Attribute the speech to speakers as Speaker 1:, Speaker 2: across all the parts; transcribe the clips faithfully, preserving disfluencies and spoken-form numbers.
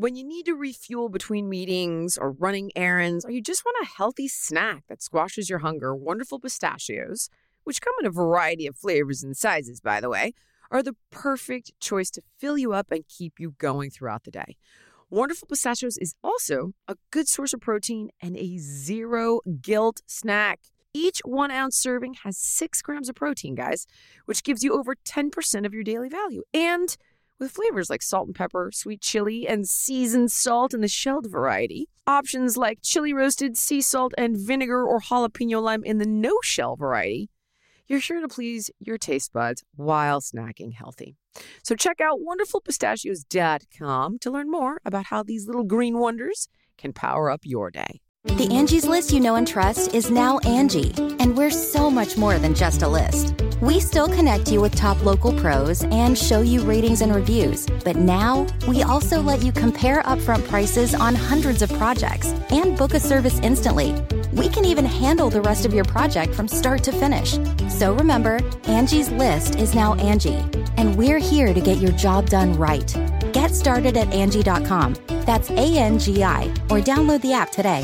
Speaker 1: When you need to refuel between meetings or running errands, or you just want a healthy snack that squashes your hunger, Wonderful Pistachios, which come in a variety of flavors and sizes, by the way, are the perfect choice to fill you up and keep you going throughout the day. Wonderful Pistachios is also a good source of protein and a zero-guilt snack. Each one-ounce serving has six grams of protein, guys, which gives you over ten percent of your daily value. And with flavors like salt and pepper, sweet chili, and seasoned salt in the shelled variety, options like chili roasted, sea salt, and vinegar or jalapeno lime in the no-shell variety, you're sure to please your taste buds while snacking healthy. So check out wonderful pistachios dot com to learn more about how these little green wonders can power up your day.
Speaker 2: The Angie's List you know and trust is now Angie, and we're so much more than just a list. We still connect you with top local pros and show you ratings and reviews, but now we also let you compare upfront prices on hundreds of projects and book a service instantly. We can even handle the rest of your project from start to finish. So remember, Angie's List is now Angie, and we're here to get your job done right. Get started at Angie dot com. That's A N G I, or download the app today.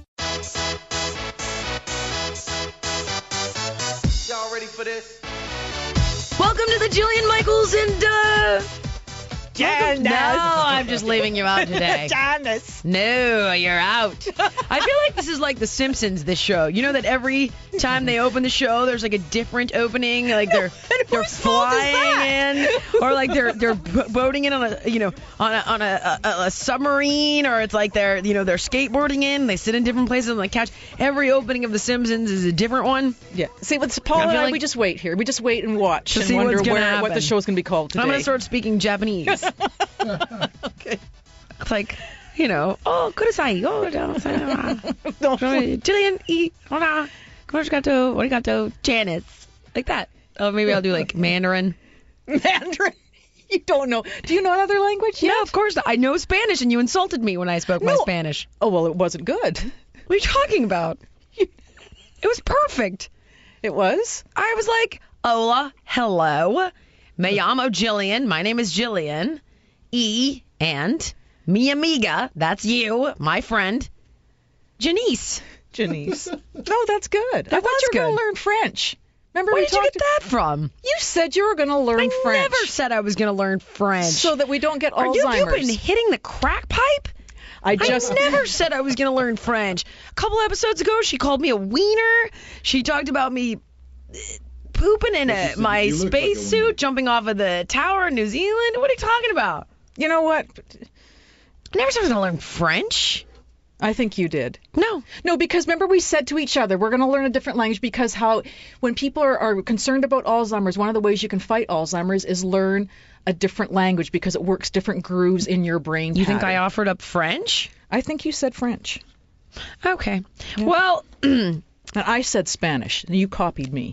Speaker 3: Y'all ready for this?
Speaker 4: Welcome to the Jillian Michaels and, uh...
Speaker 5: Janice.
Speaker 4: No, I'm just leaving you out today.
Speaker 5: Janice.
Speaker 4: No, you're out. I feel like this is like The Simpsons, this show. You know that every time they open the show, there's like a different opening, like they're they're flying in, or like they're they're boating in on a you know on a on a, a, a submarine, or it's like they're you know they're skateboarding in. They sit in different places on the couch. Every opening of The Simpsons is a different one.
Speaker 5: Yeah. See, with Paul and I,
Speaker 4: like,
Speaker 5: we just wait here. We just wait and watch
Speaker 4: to
Speaker 5: and
Speaker 4: see
Speaker 5: wonder
Speaker 4: what's gonna
Speaker 5: where
Speaker 4: happen.
Speaker 5: what the show's gonna be called today.
Speaker 4: I'm gonna start speaking Japanese.
Speaker 5: Okay.
Speaker 4: It's like, you know, oh, kudasai. Oh,
Speaker 5: No.
Speaker 4: Jillian, eat. Hola. Arigato. Arigato. Janice. Like that. Oh, maybe I'll do like Mandarin.
Speaker 5: Mandarin. You don't know. Do you know another language yet?
Speaker 4: Yeah, of course. I know Spanish, and you insulted me when I spoke my
Speaker 5: No.
Speaker 4: Spanish.
Speaker 5: Oh, well, it wasn't good.
Speaker 4: What are you talking about? It was perfect.
Speaker 5: It was?
Speaker 4: I was like, hola, hello. Me llamo Jillian. My name is Jillian. E and mi amiga, that's you, my friend, Janice.
Speaker 5: Janice. No, that's good. I thought
Speaker 4: was
Speaker 5: you were going
Speaker 4: good.
Speaker 5: to learn French. Remember
Speaker 4: Where
Speaker 5: we
Speaker 4: did you
Speaker 5: talked
Speaker 4: get that from?
Speaker 5: You said you were going to learn
Speaker 4: I
Speaker 5: French.
Speaker 4: never said I was going to learn French.
Speaker 5: So that we don't get
Speaker 4: Are you,
Speaker 5: Alzheimer's.
Speaker 4: you've been hitting the crack pipe?
Speaker 5: I just
Speaker 4: I never said I was going to learn French. A couple episodes ago, she called me a wiener. She talked about me uh, pooping in a, my
Speaker 6: you look like a
Speaker 4: spacesuit,
Speaker 6: wiener.
Speaker 4: jumping off of the tower in New Zealand. What are you talking about?
Speaker 5: You know what?
Speaker 4: I never said I was going to learn French.
Speaker 5: I think you did.
Speaker 4: No.
Speaker 5: No, because remember we said to each other, we're going to learn a different language because how when people are, are concerned about Alzheimer's, one of the ways you can fight Alzheimer's is learn a different language because it works different grooves in your brain
Speaker 4: You think I
Speaker 5: pattern.
Speaker 4: offered up French?
Speaker 5: I think you said French.
Speaker 4: Okay. Well,
Speaker 5: And I said Spanish, and you copied me.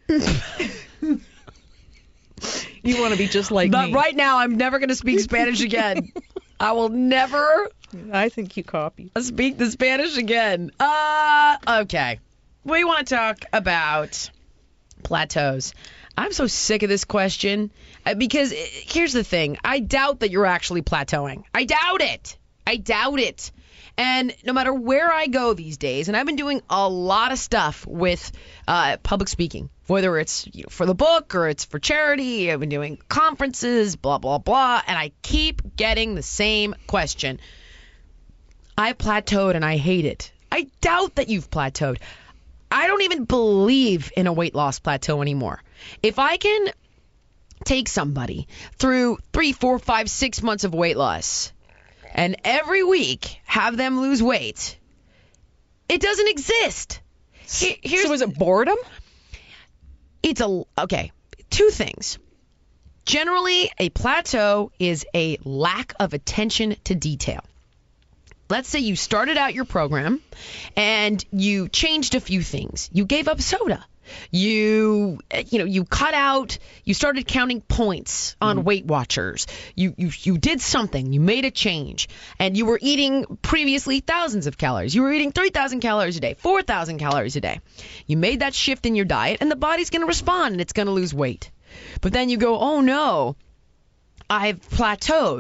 Speaker 5: You want to be just like
Speaker 4: but
Speaker 5: me.
Speaker 4: right now I'm never going to speak Spanish again. I will never
Speaker 5: I think you copied.
Speaker 4: speak the Spanish again. Uh, okay. We want to talk about plateaus. I'm so sick of this question uh, because uh, here's the thing. I doubt that you're actually plateauing. I doubt it. I doubt it. And no matter where I go these days, and I've been doing a lot of stuff with uh, public speaking, whether it's you know, for the book or it's for charity. I've been doing conferences, blah, blah, blah, and I keep getting the same question. I plateaued and I hate it. I doubt that you've plateaued. I don't even believe in a weight loss plateau anymore. If I can take somebody through three, four, five, six months of weight loss and every week have them lose weight, it doesn't exist. Here- here's-
Speaker 5: So is it boredom?
Speaker 4: It's a, okay, two things. Generally, a plateau is a lack of attention to detail. Let's say you started out your program and you changed a few things. You gave up soda. You, you know, you cut out, you started counting points on
Speaker 5: Mm-hmm.
Speaker 4: Weight Watchers. You, you, you did something. You made a change. And you were eating previously thousands of calories. You were eating three thousand calories a day, four thousand calories a day. You made that shift in your diet and the body's going to respond and it's going to lose weight. But then you go, oh no, I've plateaued.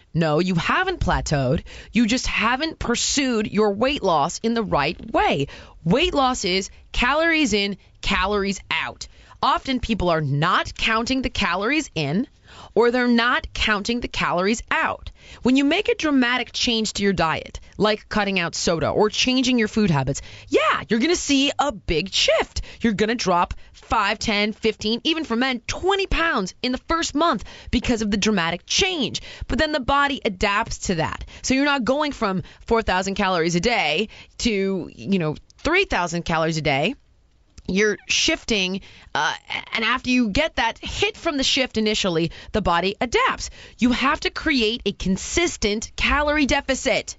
Speaker 4: No, you haven't plateaued. You just haven't pursued your weight loss in the right way. Weight loss is calories in, calories out. Often people are not counting the calories in, or they're not counting the calories out. When you make a dramatic change to your diet, like cutting out soda or changing your food habits, yeah, you're going to see a big shift. You're going to drop five, ten, fifteen, even for men, twenty pounds in the first month because of the dramatic change. But then the body adapts to that. So you're not going from four thousand calories a day to, you know, three thousand calories a day. You're shifting, uh, and after you get that hit from the shift initially, the body adapts. You have to create a consistent calorie deficit.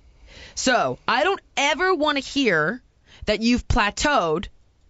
Speaker 4: So I don't ever want to hear that you've plateaued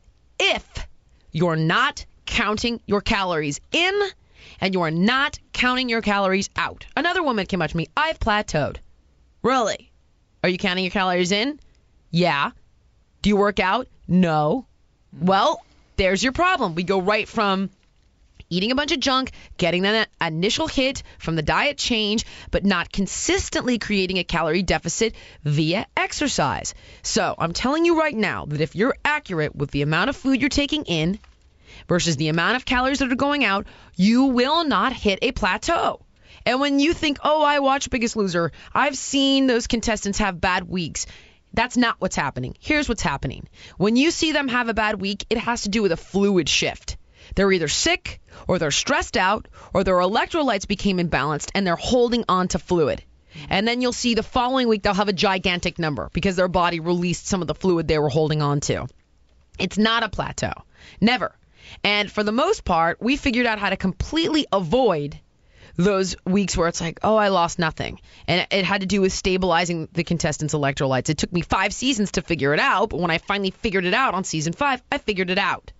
Speaker 4: if you're not counting your calories in and you're not counting your calories out. Another woman came up to me, I've plateaued. Really? Are you counting your calories in? Yeah. Do you work out? No. Well, there's your problem. We go right from eating a bunch of junk, getting that initial hit from the diet change, but not consistently creating a calorie deficit via exercise. So I'm telling you right now that if you're accurate with the amount of food you're taking in versus the amount of calories that are going out, you will not hit a plateau. And when you think, oh, I watch Biggest Loser, I've seen those contestants have bad weeks. That's not what's happening. Here's what's happening. When you see them have a bad week, it has to do with a fluid shift. They're either sick, or they're stressed out, or their electrolytes became imbalanced, and they're holding on to fluid. And then you'll see the following week they'll have a gigantic number because their body released some of the fluid they were holding on to. It's not a plateau. Never. And for the most part, we figured out how to completely avoid those weeks where it's like, oh, I lost nothing. And it had to do with stabilizing the contestants' electrolytes. It took me five seasons to figure it out, but when I finally figured it out on season five, I figured it out.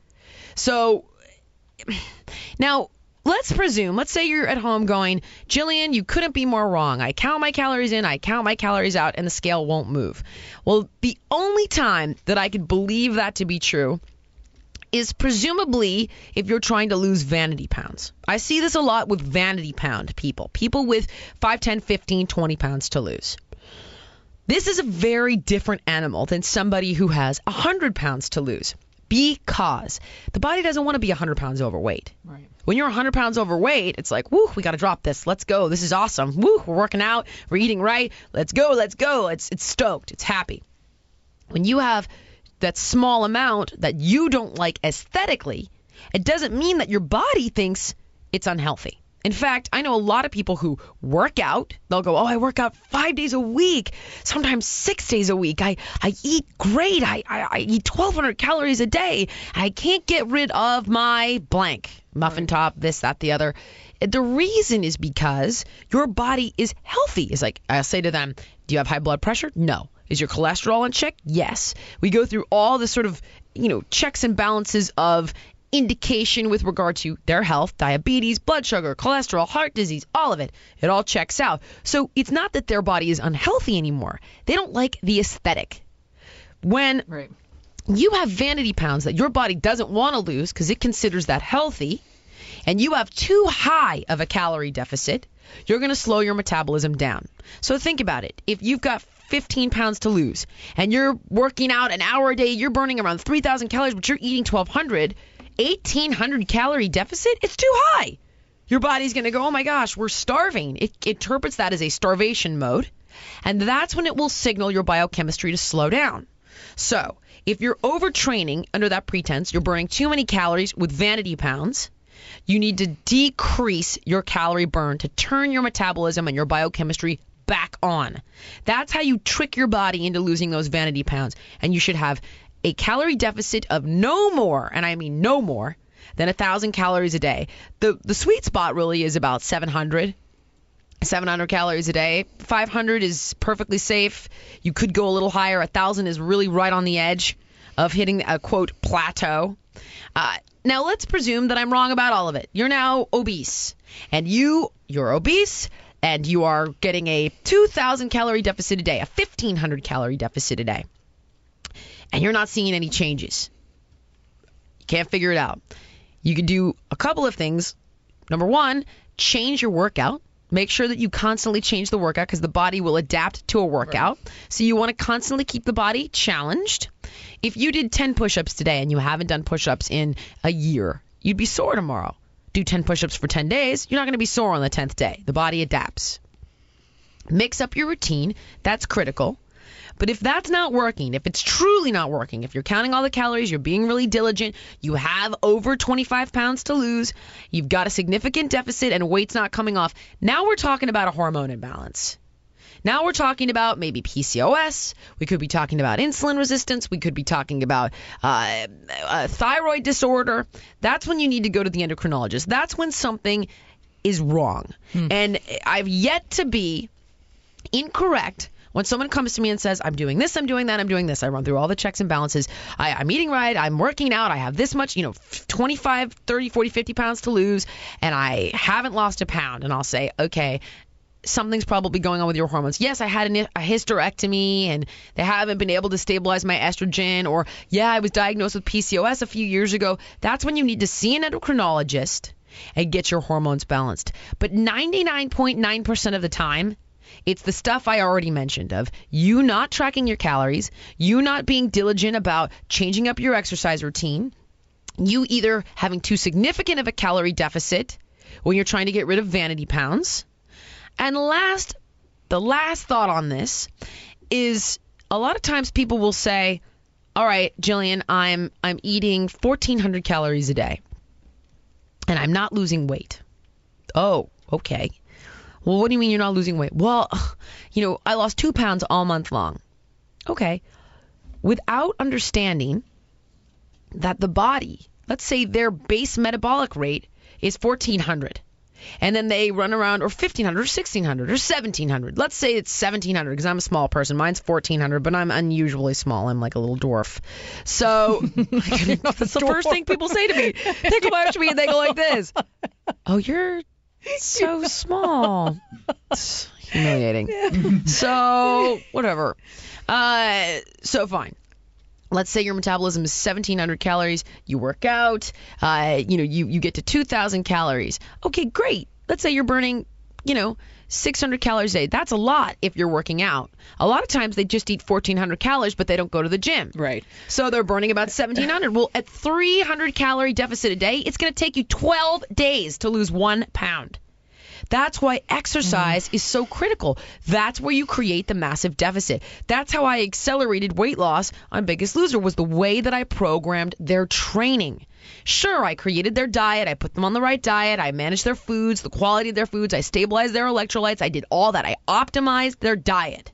Speaker 4: So now let's presume, let's say you're at home going, Jillian, you couldn't be more wrong. I count my calories in, I count my calories out, and the scale won't move. Well, the only time that I could believe that to be true is presumably if you're trying to lose vanity pounds. I see this a lot with vanity pound people, people with five, ten, fifteen, twenty pounds to lose. This is a very different animal than somebody who has one hundred pounds to lose because the body doesn't want to be one hundred pounds overweight.
Speaker 5: Right.
Speaker 4: When you're one hundred pounds overweight, it's like, woo, we got to drop this. Let's go. This is awesome. Woo, we're working out. We're eating right. Let's go. Let's go. It's, it's stoked. It's happy. When you have that small amount that you don't like aesthetically, it doesn't mean that your body thinks it's unhealthy. In fact, I know a lot of people who work out. They'll go, oh, I work out five days a week, sometimes six days a week. I, I eat great. I, I, I eat twelve hundred calories a day. I can't get rid of my blank, muffin top, this, that, the other. The reason is because your body is healthy. It's like, I'll say to them, do you have high blood pressure? No. Is your cholesterol in check? Yes. We go through all the sort of, you know, checks and balances of indication with regard to their health, diabetes, blood sugar, cholesterol, heart disease, all of it. It all checks out. So it's not that their body is unhealthy anymore. They don't like the aesthetic. When right. you have vanity pounds that your body doesn't want to lose because it considers that healthy, and you have too high of a calorie deficit, you're going to slow your metabolism down. So think about it. If you've got fifteen pounds to lose and you're working out an hour a day, you're burning around three thousand calories, but you're eating twelve hundred, eighteen hundred calorie deficit, it's too high. Your body's going to go, oh my gosh, we're starving. It, it interprets that as a starvation mode, and that's when it will signal your biochemistry to slow down. So if you're overtraining under that pretense, you're burning too many calories with vanity pounds, you need to decrease your calorie burn to turn your metabolism and your biochemistry back on. That's how you trick your body into losing those vanity pounds. And you should have a calorie deficit of no more, and I mean no more, than one thousand calories a day. The the sweet spot really is about seven hundred. seven hundred calories a day. five hundred is perfectly safe. You could go a little higher. one thousand is really right on the edge of hitting a, quote, plateau. Uh, now, let's presume that I'm wrong about all of it. You're now obese, and you, you're obese, and you are getting a two thousand calorie deficit a day, a fifteen hundred calorie deficit a day, and you're not seeing any changes. You can't figure it out. You can do a couple of things. Number one, change your workout. Make sure that you constantly change the workout because the body will adapt to a workout. Right. So you want to constantly keep the body challenged. If you did ten push-ups today and you haven't done push-ups in a year, you'd be sore tomorrow. Do ten push-ups for ten days, you're not going to be sore on the tenth day. The body adapts. Mix up your routine. That's critical. But if that's not working, if it's truly not working, if you're counting all the calories, you're being really diligent, you have over twenty-five pounds to lose, you've got a significant deficit and weight's not coming off, now we're talking about a hormone imbalance. Now we're talking about maybe P C O S. We could be talking about insulin resistance. We could be talking about uh, a thyroid disorder. That's when you need to go to the endocrinologist. That's when something is wrong. Hmm. And I've yet to be incorrect when someone comes to me and says, I'm doing this, I'm doing that, I'm doing this. I run through all the checks and balances. I, I'm eating right, I'm working out, I have this much, you know, twenty-five, thirty, forty, fifty pounds to lose, and I haven't lost a pound. And I'll say, okay, something's probably going on with your hormones. Yes, I had an, a hysterectomy, and they haven't been able to stabilize my estrogen. Or, yeah, I was diagnosed with P C O S a few years ago. That's when you need to see an endocrinologist and get your hormones balanced. But ninety-nine point nine percent of the time, it's the stuff I already mentioned of you not tracking your calories, you not being diligent about changing up your exercise routine, you either having too significant of a calorie deficit when you're trying to get rid of vanity pounds. And last, the last thought on this is a lot of times people will say, all right, Jillian, I'm I'm eating fourteen hundred calories a day and I'm not losing weight. Oh, okay. Well, what do you mean you're not losing weight? Well, you know, I lost two pounds all month long. Okay. Without understanding that the body, let's say their base metabolic rate is fourteen hundred. And then they run around, or fifteen hundred, or sixteen hundred, or seventeen hundred. Let's say it's seventeen hundred because I'm a small person. Mine's fourteen hundred, but I'm unusually small. I'm like a little dwarf. So that's the first thing people say to me. They go after me and they go like this. Oh, you're so small. It's humiliating. So, whatever. Uh, so, fine. Let's say your metabolism is seventeen hundred calories. You work out. Uh, you know, you, you get to two thousand calories. Okay, great. Let's say you're burning, you know, six hundred calories a day. That's a lot if you're working out. A lot of times they just eat fourteen hundred calories, but they don't go to the gym.
Speaker 5: Right.
Speaker 4: So they're burning about seventeen hundred. Well, at three hundred calorie deficit a day, it's going to take you twelve days to lose one pound. That's why exercise mm. is so critical. That's where you create the massive deficit. That's how I accelerated weight loss on Biggest Loser, was the way that I programmed their training. Sure, I created their diet. I put them on the right diet. I managed their foods, the quality of their foods. I stabilized their electrolytes. I did all that. I optimized their diet.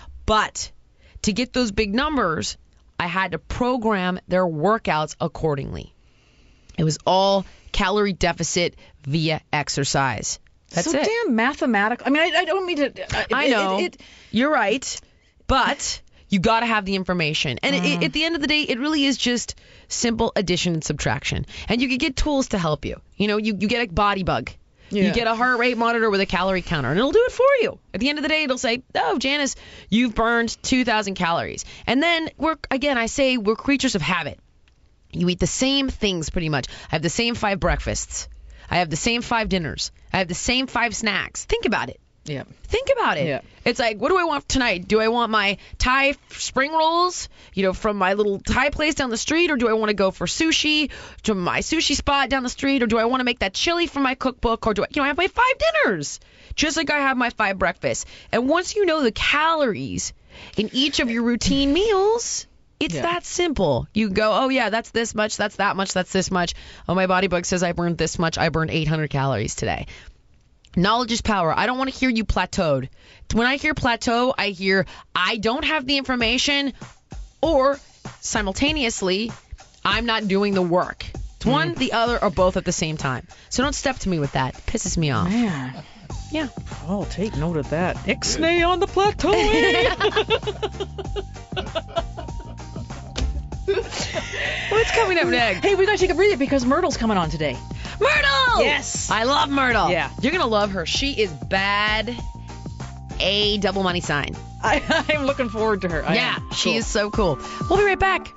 Speaker 4: But to get those big numbers, I had to program their workouts accordingly. It was all calorie deficit via exercise. That's
Speaker 5: so
Speaker 4: it.
Speaker 5: damn mathematical. I mean, I, I don't mean to. Uh,
Speaker 4: I know. It, it, You're right. But you got to have the information. And mm. it, at the end of the day, it really is just simple addition and subtraction. And you can get tools to help you. You know, you, you get a body bug. Yeah. You get a heart rate monitor with a calorie counter, and it'll do it for you. At the end of the day, it'll say, oh, Janice, you've burned two thousand calories. And then, we're again, I say we're creatures of habit. You eat the same things pretty much. I have the same five breakfasts. I have the same five dinners. I have the same five snacks. Think about it.
Speaker 5: Yeah.
Speaker 4: Think about it.
Speaker 5: Yeah.
Speaker 4: It's like, what do I want tonight? Do I want my Thai spring rolls, you know, from my little Thai place down the street, or do I want to go for sushi to my sushi spot down the street, or do I want to make that chili from my cookbook, or do I, you know, I have my five dinners, just like I have my five breakfasts. And once you know the calories in each of your routine meals, it's yeah. that simple. You go, oh, yeah, that's this much, that's that much, that's this much. Oh, my body book says I burned this much. I burned eight hundred calories today. Knowledge is power. I don't want to hear you plateaued. When I hear plateau, I hear I don't have the information, or simultaneously, I'm not doing the work. It's mm. one, the other, or both at the same time. So don't step to me with that. It pisses me off.
Speaker 5: Man.
Speaker 4: Yeah.
Speaker 5: I'll take note of that. Ixnay on the plateau.
Speaker 4: What's coming up next?
Speaker 5: Hey, we got to take a breather because Myrtle's coming on today.
Speaker 4: Myrtle!
Speaker 5: Yes.
Speaker 4: I love Myrtle.
Speaker 5: Yeah.
Speaker 4: You're going to love her. She is bad. A double money sign.
Speaker 5: I, I'm looking forward to her. I
Speaker 4: yeah,
Speaker 5: am.
Speaker 4: she
Speaker 5: Cool.
Speaker 4: is so cool. We'll be right back.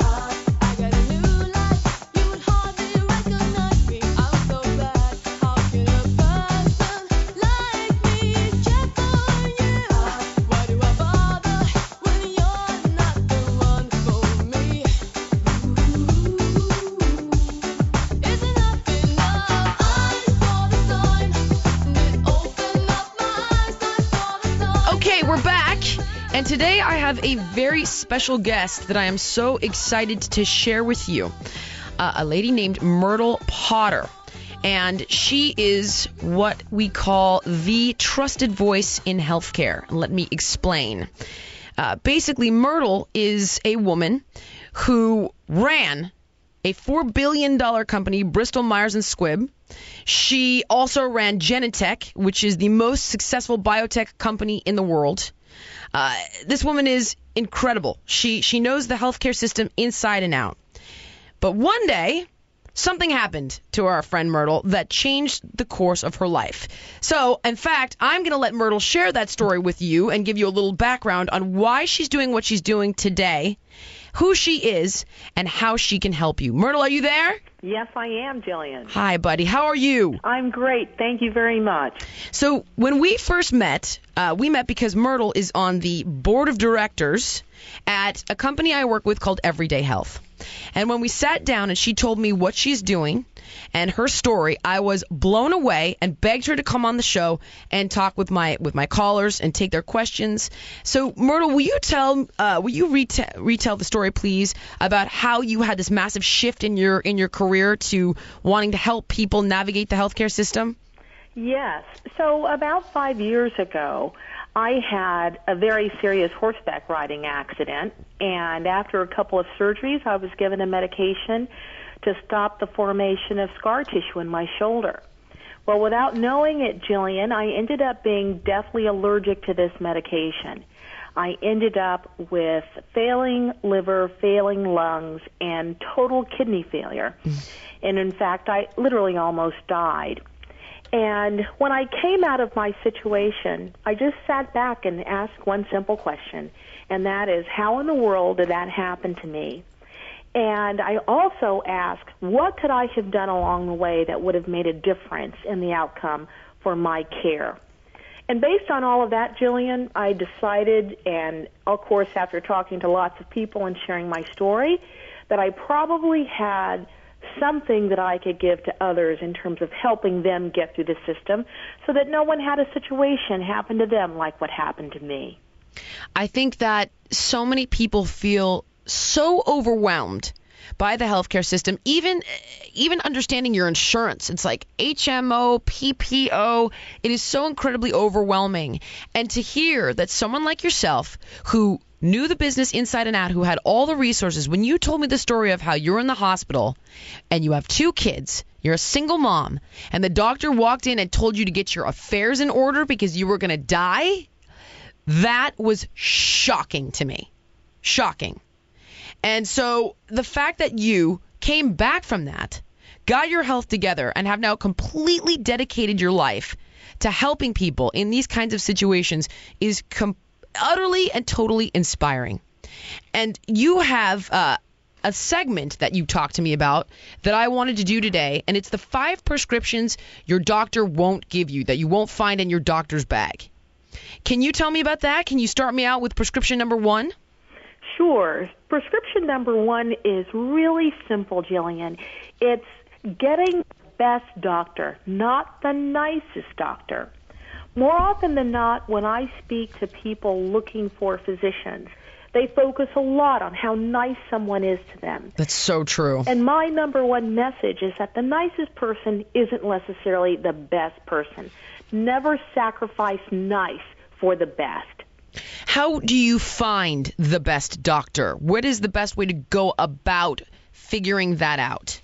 Speaker 4: And today I have a very special guest that I am so excited to share with you. Uh, a lady named Myrtle Potter. And she is what we call the trusted voice in healthcare. Let me explain. Uh, basically, Myrtle is a woman who ran a four billion dollars company, Bristol Myers and Squibb. She also ran Genentech, which is the most successful biotech company in the world. Uh, this woman is incredible. She she knows the healthcare system inside and out. But one day, something happened to our friend Myrtle that changed the course of her life. So, in fact, I'm going to let Myrtle share that story with you and give you a little background on why she's doing what she's doing today, who she is, and how she can help you. Myrtle, are you there?
Speaker 6: Yes, I am, Jillian.
Speaker 4: Hi, buddy. How are you?
Speaker 6: I'm great. Thank you very much.
Speaker 4: So, when we first met, uh, we met because Myrtle is on the board of directors at a company I work with called Everyday Health. And when we sat down and she told me what she's doing and her story, I was blown away and begged her to come on the show and talk with my with my callers and take their questions. So, Myrtle, will you tell uh, will you reta- retell the story, please, about how you had this massive shift in your in your career to wanting to help people navigate the healthcare system?
Speaker 6: Yes. So about five years ago, I had a very serious horseback riding accident, and after a couple of surgeries, I was given a medication to stop the formation of scar tissue in my shoulder. Well, without knowing it, Jillian, I ended up being deathly allergic to this medication. I ended up with failing liver, failing lungs, and total kidney failure. Mm. And in fact, I literally almost died. And when I came out of my situation, I just sat back and asked one simple question, and that is, how in the world did that happen to me? And I also asked, what could I have done along the way that would have made a difference in the outcome for my care? And based on all of that, Jillian, I decided, and of course after talking to lots of people and sharing my story, that I probably had something that I could give to others in terms of helping them get through the system so that no one had a situation happen to them like what happened to me.
Speaker 4: I think that so many people feel so overwhelmed by the healthcare system, even even understanding your insurance. It's like H M O, P P O. It is so incredibly overwhelming. And to hear that someone like yourself, who knew the business inside and out, who had all the resources, when you told me the story of how you're in the hospital and you have two kids, you're a single mom, and the doctor walked in and told you to get your affairs in order because you were going to die, that was shocking to me. Shocking. And so the fact that you came back from that, got your health together, and have now completely dedicated your life to helping people in these kinds of situations is com- utterly and totally inspiring. And you have uh, a segment that you talked to me about that I wanted to do today, and it's the five prescriptions your doctor won't give you, that you won't find in your doctor's bag. Can you tell me about that? Can you start me out with prescription number one?
Speaker 6: Sure. Prescription number one is really simple, Jillian. It's getting the best doctor, not the nicest doctor. More often than not, when I speak to people looking for physicians, they focus a lot on how nice someone is to them.
Speaker 4: That's so true.
Speaker 6: And my number one message is that the nicest person isn't necessarily the best person. Never sacrifice nice for the best.
Speaker 4: How do you find the best doctor? What is the best way to go about figuring that out?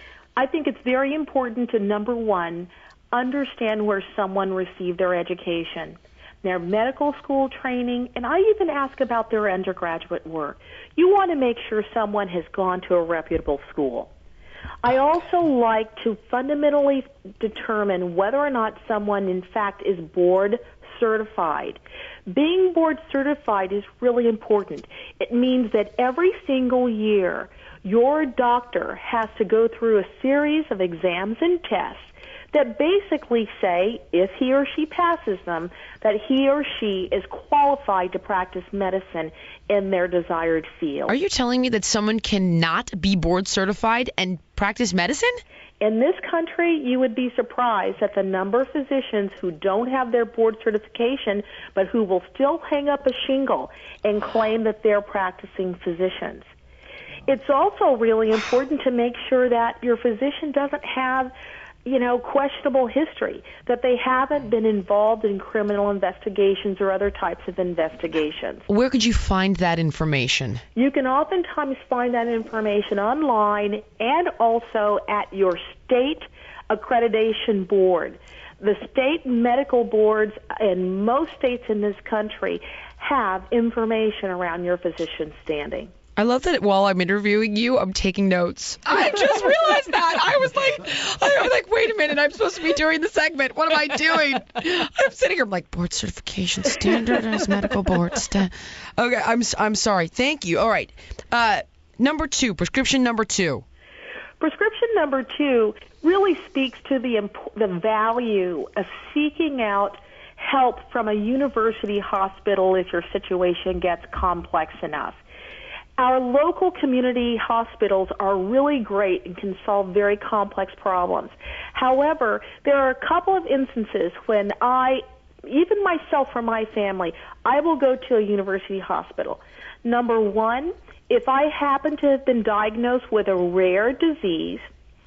Speaker 6: I think it's very important to, number one, understand where someone received their education, their medical school training, and I even ask about their undergraduate work. You want to make sure someone has gone to a reputable school. I also like to fundamentally determine whether or not someone, in fact, is board certified. Being board certified is really important. It means that every single year, your doctor has to go through a series of exams and tests that basically say, if he or she passes them, that he or she is qualified to practice medicine in their desired field.
Speaker 4: Are you telling me that someone cannot be board certified and practice medicine?
Speaker 6: In this country, you would be surprised at the number of physicians who don't have their board certification, but who will still hang up a shingle and claim that they're practicing physicians. It's also really important to make sure that your physician doesn't have, you know, questionable history, that they haven't been involved in criminal investigations or other types of investigations.
Speaker 4: Where could you find that information?
Speaker 6: You can oftentimes find that information online and also at your state accreditation board. The state medical boards in most states in this country have information around your physician's standing.
Speaker 4: I love that while I'm interviewing you, I'm taking notes. I just realized that. I was like, I was like, wait a minute, I'm supposed to be doing the segment. What am I doing? I'm sitting here, I'm like, board certification, standardized medical board. Sta- okay, I'm I'm sorry. Thank you. All right. Uh, number two, prescription number two.
Speaker 6: Prescription number two really speaks to the imp- the value of seeking out help from a university hospital if your situation gets complex enough. Our local community hospitals are really great and can solve very complex problems. However, there are a couple of instances when I, even myself or my family, I will go to a university hospital. Number one, if I happen to have been diagnosed with a rare disease,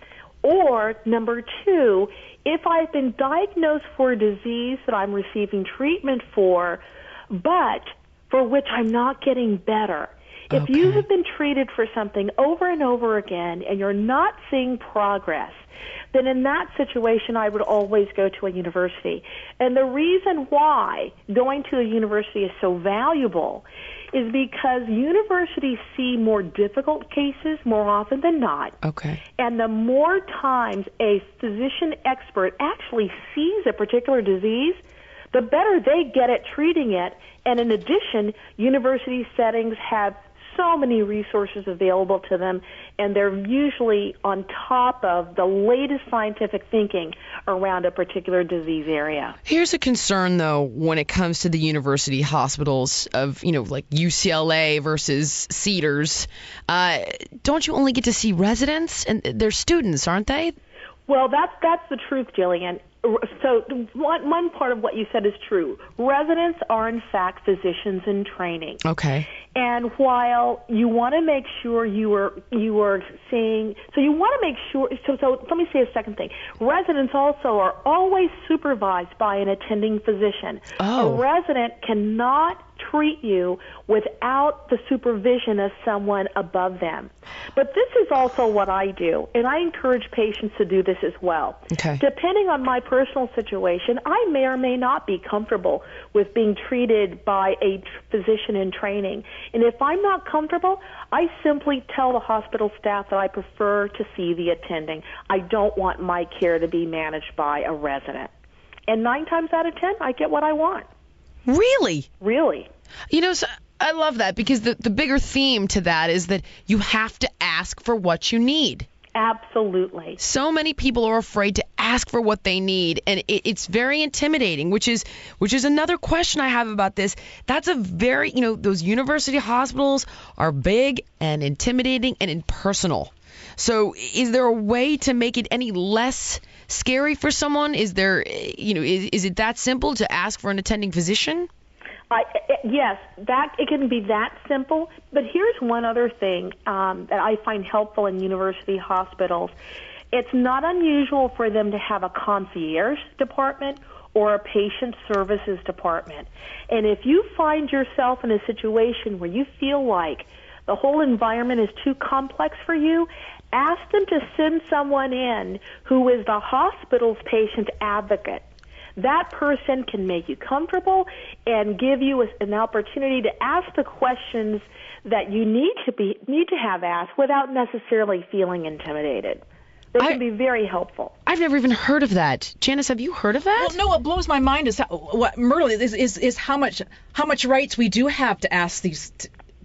Speaker 6: or number two, if I've been diagnosed for a disease that I'm receiving treatment for, but for which I'm not getting better. If
Speaker 4: okay.
Speaker 6: you have been treated for something over and over again and you're not seeing progress, then in that situation I would always go to a university. And the reason why going to a university is so valuable is because universities see more difficult cases more often than not.
Speaker 4: Okay.
Speaker 6: And the more times a physician expert actually sees a particular disease, the better they get at treating it. And in addition, university settings have so many resources available to them, and they're usually on top of the latest scientific thinking around a particular disease area.
Speaker 4: Here's a concern, though, when it comes to the university hospitals of, you know, like U C L A versus Cedars. Uh, don't you only get to see residents and they're students, aren't they?
Speaker 6: Well, that's that's the truth, Jillian. So one, one part of what you said is true. Residents are, in fact, physicians in training.
Speaker 4: Okay.
Speaker 6: And while you want to make sure you are you are seeing, so you want to make sure. So, so let me say a second thing. Residents also are always supervised by an attending physician.
Speaker 4: Oh.
Speaker 6: A resident cannot treat you without the supervision of someone above them. But this is also what I do, and I encourage patients to do this as well.
Speaker 4: Okay.
Speaker 6: Depending on my personal situation, I may or may not be comfortable with being treated by a physician in training. And if I'm not comfortable, I simply tell the hospital staff that I prefer to see the attending. I don't want my care to be managed by a resident. And nine times out of ten, I get what I want.
Speaker 4: Really?
Speaker 6: Really.
Speaker 4: You know, so I love that because the, the bigger theme to that is that you have to ask for what you need.
Speaker 6: Absolutely.
Speaker 4: So many people are afraid to ask for what they need, and it, it's very intimidating, which is which is another question I have about this. That's a very, you know, those university hospitals are big and intimidating and impersonal. So is there a way to make it any less scary for someone? Is there, you know, is, is it that simple to ask for an attending physician?
Speaker 6: I, yes, that it can be that simple. But here's one other thing um, that I find helpful in university hospitals. It's not unusual for them to have a concierge department or a patient services department. And if you find yourself in a situation where you feel like the whole environment is too complex for you, ask them to send someone in who is the hospital's patient advocate. That person can make you comfortable and give you a, an opportunity to ask the questions that you need to be need to have asked without necessarily feeling intimidated. They can
Speaker 4: I,
Speaker 6: be very helpful.
Speaker 4: I've never even heard of that. Janice, have you heard of that?
Speaker 5: Well, no, what blows my mind is how, what Myrtle is, is is how much how much rights we do have to ask these. T-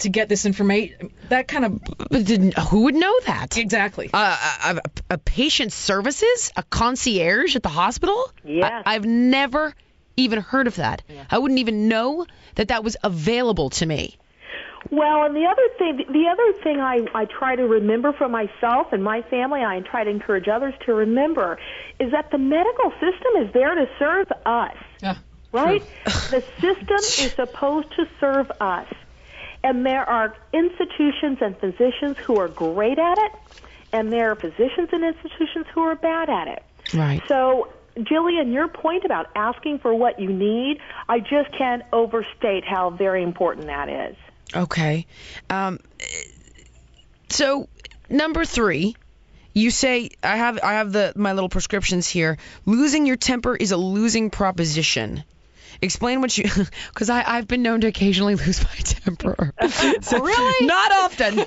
Speaker 5: to get this information. That kind of
Speaker 4: But didn't, who would know that?
Speaker 5: exactly.
Speaker 4: Uh, a, a, a patient services, a concierge at the hospital?
Speaker 6: Yes.
Speaker 4: I, I've never even heard of that. I wouldn't even know that that was available to me.
Speaker 6: Well, and the other thing, the other thing I, I try to remember for myself and my family, I try to encourage others to remember, is that the medical system is there to serve us,
Speaker 5: Yeah.
Speaker 6: right? The system is supposed to serve us. And there are institutions and physicians who are great at it, and there are physicians and institutions who are bad at it.
Speaker 4: Right.
Speaker 6: So, Jillian, your point about asking for what you need, I just can't overstate how very important that is.
Speaker 4: Okay. Um, so number three, you say I have I have the my little prescriptions here. Losing your temper is a losing proposition. Explain what you, because I I've been known to occasionally lose my temper. So,
Speaker 6: Really?
Speaker 4: Not often.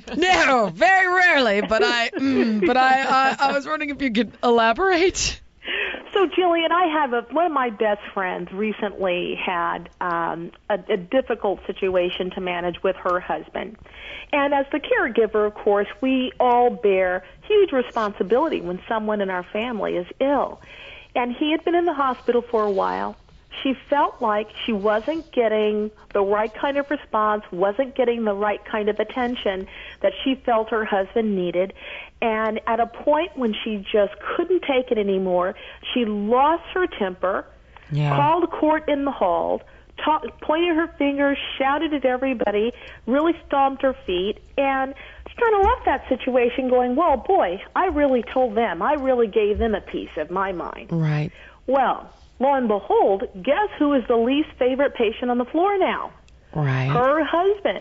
Speaker 4: No, very rarely. But I mm, but I, I I was wondering if you could elaborate.
Speaker 6: So, Jillian, I have a, one of my best friends recently had um, a, a difficult situation to manage with her husband. And as the caregiver, of course, we all bear huge responsibility when someone in our family is ill. And he had been in the hospital for a while. She felt like she wasn't getting the right kind of response, wasn't getting the right kind of attention that she felt her husband needed. And at a point when she just couldn't take it anymore, she lost her temper,
Speaker 4: Yeah.
Speaker 6: called court in the hall, ta- pointed her finger, shouted at everybody, really stomped her feet, and she kind of left that situation going, well, boy, I really told them. I really gave them a piece of my mind.
Speaker 4: Right.
Speaker 6: Well, lo and behold, guess who is the least favorite patient on the floor now?
Speaker 4: Right.
Speaker 6: Her husband.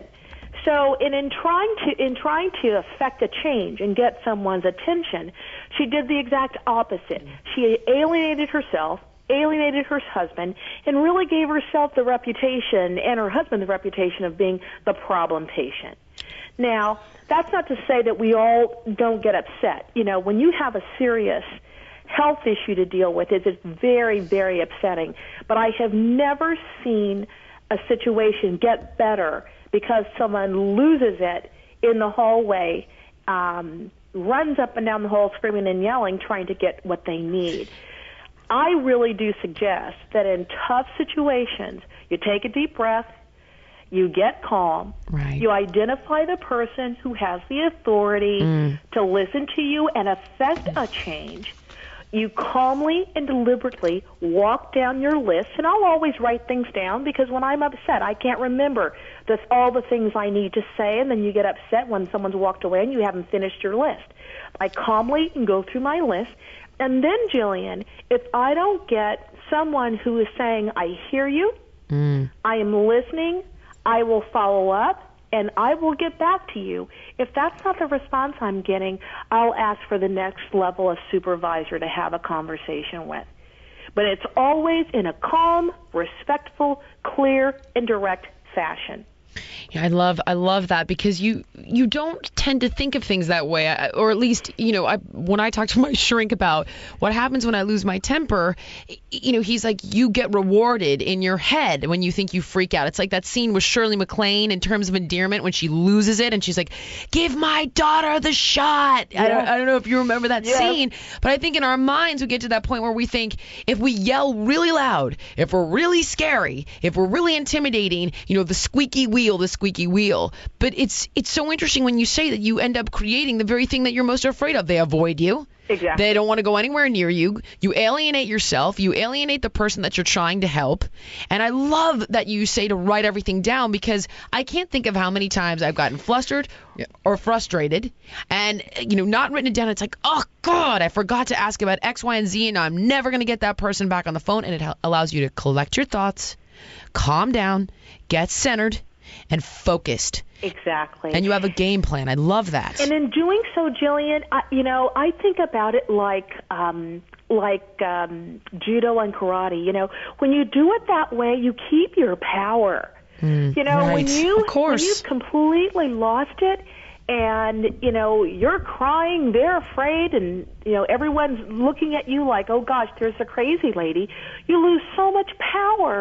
Speaker 6: So in, in trying to in trying to affect a change and get someone's attention, she did the exact opposite. She alienated herself, alienated her husband, and really gave herself the reputation and her husband the reputation of being the problem patient. Now, that's not to say that we all don't get upset. You know, when you have a serious health issue to deal with, it's it's very, very upsetting. But I have never seen a situation get better because someone loses it in the hallway, um, runs up and down the hall screaming and yelling, trying to get what they need. I really do suggest that in tough situations, you take a deep breath, you get calm,
Speaker 4: Right.
Speaker 6: you identify the person who has the authority
Speaker 4: Mm.
Speaker 6: to listen to you and affect a change. You calmly and deliberately walk down your list, and I'll always write things down because when I'm upset, I can't remember the, all the things I need to say, and then you get upset when someone's walked away and you haven't finished your list. I calmly can go through my list, and then, Jillian, if I don't get someone who is saying, I hear you,
Speaker 4: Mm.
Speaker 6: I am listening, I will follow up, and I will get back to you. If that's not the response I'm getting, I'll ask for the next level of supervisor to have a conversation with. But it's always in a calm, respectful, clear, and direct fashion.
Speaker 4: Yeah, I love I love that because you you don't tend to think of things that way, I- or at least you know I when I talk to my shrink about what happens when I lose my temper, y- you know he's like, you get rewarded in your head when you think you freak out. It's like that scene with Shirley MacLaine in Terms of Endearment when she loses it and she's like, give my daughter the shot. I don't I don't know if you remember that
Speaker 6: Yes.
Speaker 4: scene, but I think in our minds we get to that point where we think if we yell really loud, if we're really scary, if we're really intimidating, you know the squeaky wheel. The squeaky wheel. But it's it's so interesting when you say that you end up creating the very thing that you're most afraid of. They avoid you.
Speaker 6: Exactly.
Speaker 4: They don't want to go anywhere near you. You alienate yourself. You alienate the person that you're trying to help. And I love that you say to write everything down because I can't think of how many times I've gotten flustered or frustrated and, you know, not written it down. It's like, oh, God, I forgot to ask about X, Y, and Z, and I'm never going to get that person back on the phone. And it hel- allows you to collect your thoughts, calm down, get centered, and focused.
Speaker 6: Exactly.
Speaker 4: And you have a game plan. I love that.
Speaker 6: And in doing so, Jillian, I, you know, I think about it like um, like um, judo and karate. You know, when you do it that way, you keep your power.
Speaker 4: Mm,
Speaker 6: you know,
Speaker 4: right.
Speaker 6: when you
Speaker 4: Of course.
Speaker 6: when you've completely lost it, and you know you're crying, they're afraid, and you know everyone's looking at you like, oh gosh, there's a crazy lady. You lose so much power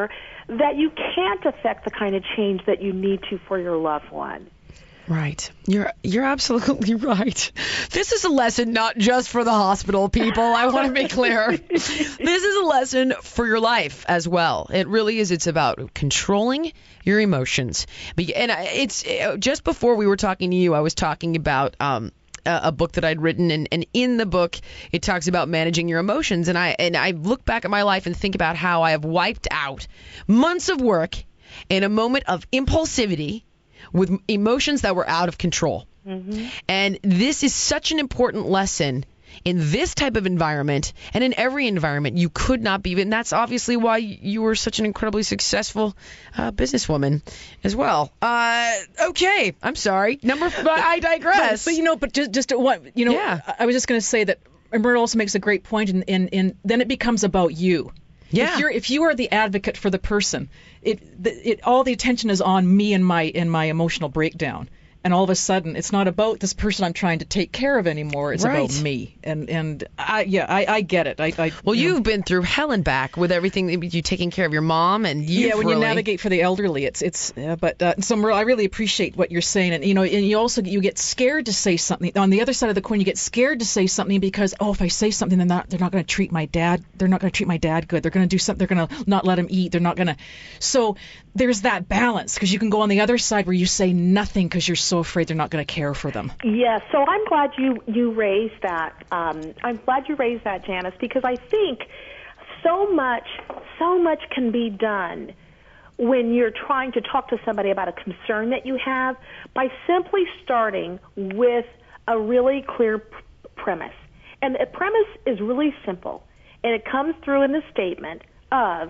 Speaker 6: that you can't affect the kind of change that you need to for your loved one.
Speaker 4: Right. You're you're absolutely right. This is a lesson not just for the hospital people. I want to make clear. This is a lesson for your life as well. It really is. It's about controlling your emotions. And it's just before we were talking to you, I was talking about um, a, a book that I'd written, and, and in the book it talks about managing your emotions. And I and I look back at my life and think about how I have wiped out months of work in a moment of impulsivity with emotions that were out of control. Mm-hmm. And this is such an important lesson in this type of environment, and in every environment. You could not be, and that's obviously why you were such an incredibly successful uh, businesswoman as well. Uh, okay, I'm sorry. Number, f- I digress.
Speaker 5: But, but you know, but just just what you know,
Speaker 4: yeah.
Speaker 5: I was just going to say that Myrtle also makes a great point, in, in in then it becomes about you.
Speaker 4: Yeah.
Speaker 5: If you're if you are the advocate for the person, it the, it all the attention is on me and my and my emotional breakdown. And all of a sudden, it's not about this person I'm trying to take care of anymore. It's
Speaker 4: right.
Speaker 5: about me. And and I yeah, I, I get it. I, I
Speaker 4: well,
Speaker 5: you
Speaker 4: you've
Speaker 5: know.
Speaker 4: been through hell and back with everything. You taking care of your mom, and you
Speaker 5: yeah, when
Speaker 4: really...
Speaker 5: you navigate for the elderly, it's it's. Uh, but uh, so Merle, I really appreciate what you're saying, and you know, and you also you get scared to say something. On the other side of the coin, you get scared to say something because oh, if I say something, then not, they're not going to treat my dad. They're not going to treat my dad good. They're going to do something. They're going to not let him eat. They're not going to. So there's that balance, because you can go on the other side where you say nothing because you're so afraid they're not going to care for them.
Speaker 6: Yes, so I'm glad you, you raised that. Um, I'm glad you raised that, Janice, because I think so much, so much can be done when you're trying to talk to somebody about a concern that you have by simply starting with a really clear p- premise. And the premise is really simple, and it comes through in the statement of,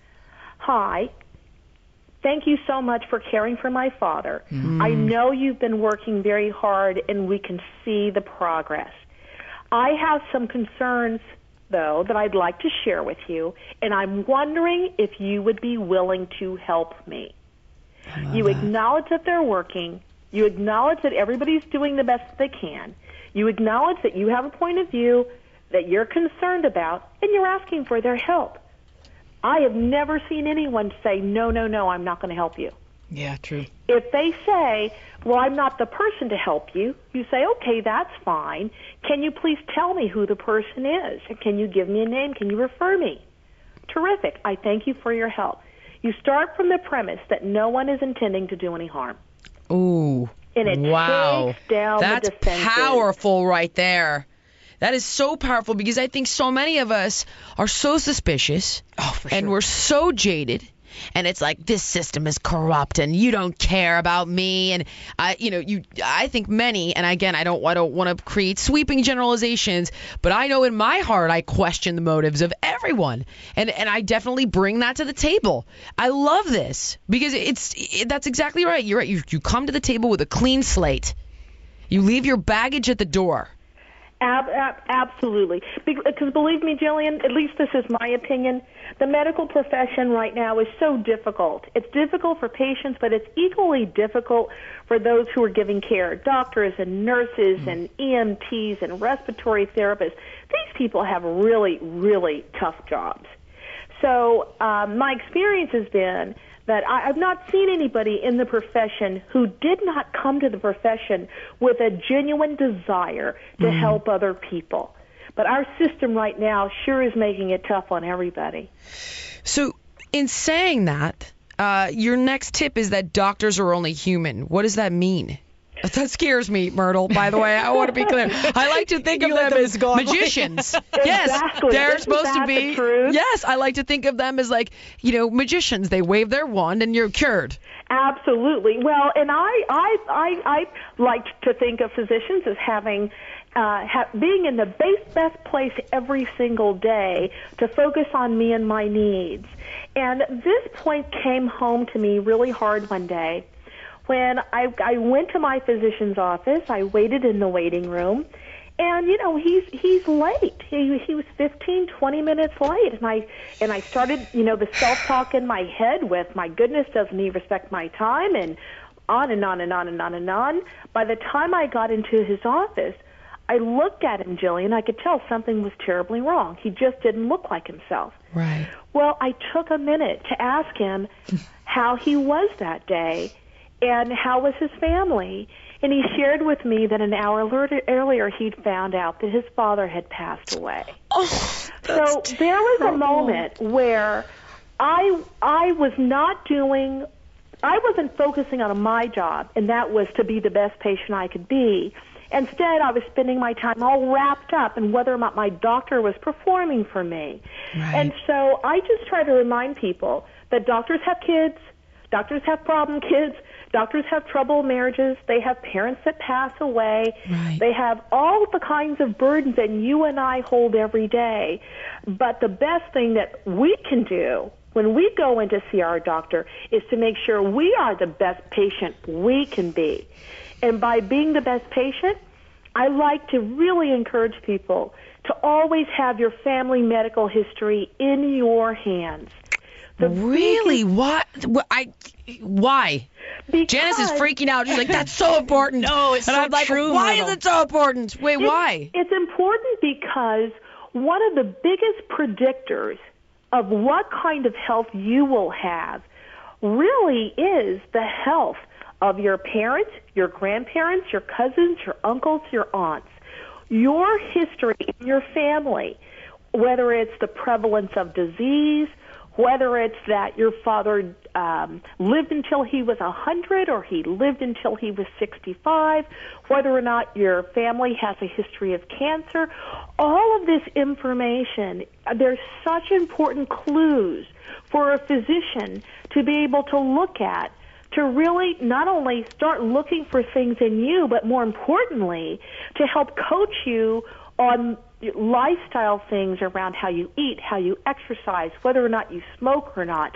Speaker 6: hi, thank you so much for caring for my father. Mm. I know you've been working very hard, and we can see the progress. I have some concerns, though, that I'd like to share with you, and I'm wondering if you would be willing to help me. You that. acknowledge that they're working. You acknowledge that everybody's doing the best they can. You acknowledge that you have a point of view that you're concerned about, and you're asking for their help. I have never seen anyone say, no, no, no, I'm not going to help you.
Speaker 5: Yeah, true.
Speaker 6: If they say, well, I'm not the person to help you, you say, okay, that's fine. Can you please tell me who the person is? Can you give me a name? Can you refer me? Terrific. I thank you for your help. You start from the premise that no one is intending to do any harm.
Speaker 4: Ooh,
Speaker 6: and it
Speaker 4: wow.
Speaker 6: takes down
Speaker 4: That's
Speaker 6: the defenses.
Speaker 4: Powerful right there. That is so powerful, because I think so many of us are so suspicious,
Speaker 5: oh, for
Speaker 4: and
Speaker 5: sure.
Speaker 4: we're so jaded, and it's like, this system is corrupt, and you don't care about me, and I, you know, you. I think many, and again, I don't, I don't want to create sweeping generalizations, but I know in my heart I question the motives of everyone, and and I definitely bring that to the table. I love this because it's it, that's exactly right. You're right. You you come to the table with a clean slate. You leave your baggage at the door.
Speaker 6: Ab- ab- absolutely. Because believe me, Jillian, at least this is my opinion, the medical profession right now is so difficult. It's difficult for patients, but it's equally difficult for those who are giving care, doctors and nurses mm. and E M Ts and respiratory therapists. These people have really, really tough jobs. So um, my experience has been that I, I've not seen anybody in the profession who did not come to the profession with a genuine desire to mm. help other people. But our system right now sure is making it tough on everybody.
Speaker 4: So in saying that, uh, your next tip is that doctors are only human. What does that mean? That scares me, Myrtle, by the way. I want to be clear. I like to think of them as magicians. Yes,
Speaker 6: exactly.
Speaker 4: they're
Speaker 6: Isn't
Speaker 4: supposed
Speaker 6: that
Speaker 4: to be.
Speaker 6: The truth?
Speaker 4: Yes, I like to think of them as like, you know, magicians. They wave their wand and you're cured.
Speaker 6: Absolutely. Well, and I, I, I, I like to think of physicians as having, uh, ha- being in the best, best place every single day to focus on me and my needs. And this point came home to me really hard one day. When I, I went to my physician's office, I waited in the waiting room, and you know he's he's late. He he was fifteen, twenty minutes late, and I and I started you know the self-talk in my head with, my goodness, doesn't he respect my time, and on and on and on and on and on. By the time I got into his office, I looked at him, Jillian. I could tell something was terribly wrong. He just didn't look like himself.
Speaker 4: Right.
Speaker 6: Well, I took a minute to ask him how he was that day and how was his family. And he shared with me that an hour earlier he'd found out that his father had passed away.
Speaker 4: Oh,
Speaker 6: so there was a moment where I I was not doing, I wasn't focusing on my job, and that was to be the best patient I could be. Instead, I was spending my time all wrapped up in whether or not my doctor was performing for me.
Speaker 4: Right.
Speaker 6: And so I just try to remind people that doctors have kids, doctors have problem kids, doctors have troubled marriages, they have parents that pass away,
Speaker 4: Right.
Speaker 6: they have all the kinds of burdens that you and I hold every day. But the best thing that we can do when we go in to see our doctor is to make sure we are the best patient we can be. And by being the best patient, I like to really encourage people to always have your family medical history in your hands. The
Speaker 4: Really? Why? wh- I. Why?
Speaker 6: Because
Speaker 4: Janice is freaking out. She's like, "That's so important."
Speaker 5: No, it's
Speaker 4: and
Speaker 5: so
Speaker 4: I'm like,
Speaker 5: true,
Speaker 4: "Why
Speaker 5: Myrtle.
Speaker 4: is it so important? Wait,
Speaker 6: It's-
Speaker 4: why?"
Speaker 6: It's important because one of the biggest predictors of what kind of health you will have really is the health of your parents, your grandparents, your cousins, your uncles, your aunts. Your history in your family, whether it's the prevalence of disease, whether it's that your father um, lived until he was one hundred or he lived until he was sixty-five, whether or not your family has a history of cancer, all of this information, there's such important clues for a physician to be able to look at, to really not only start looking for things in you, but more importantly, to help coach you on lifestyle things around how you eat, how you exercise, whether or not you smoke or not.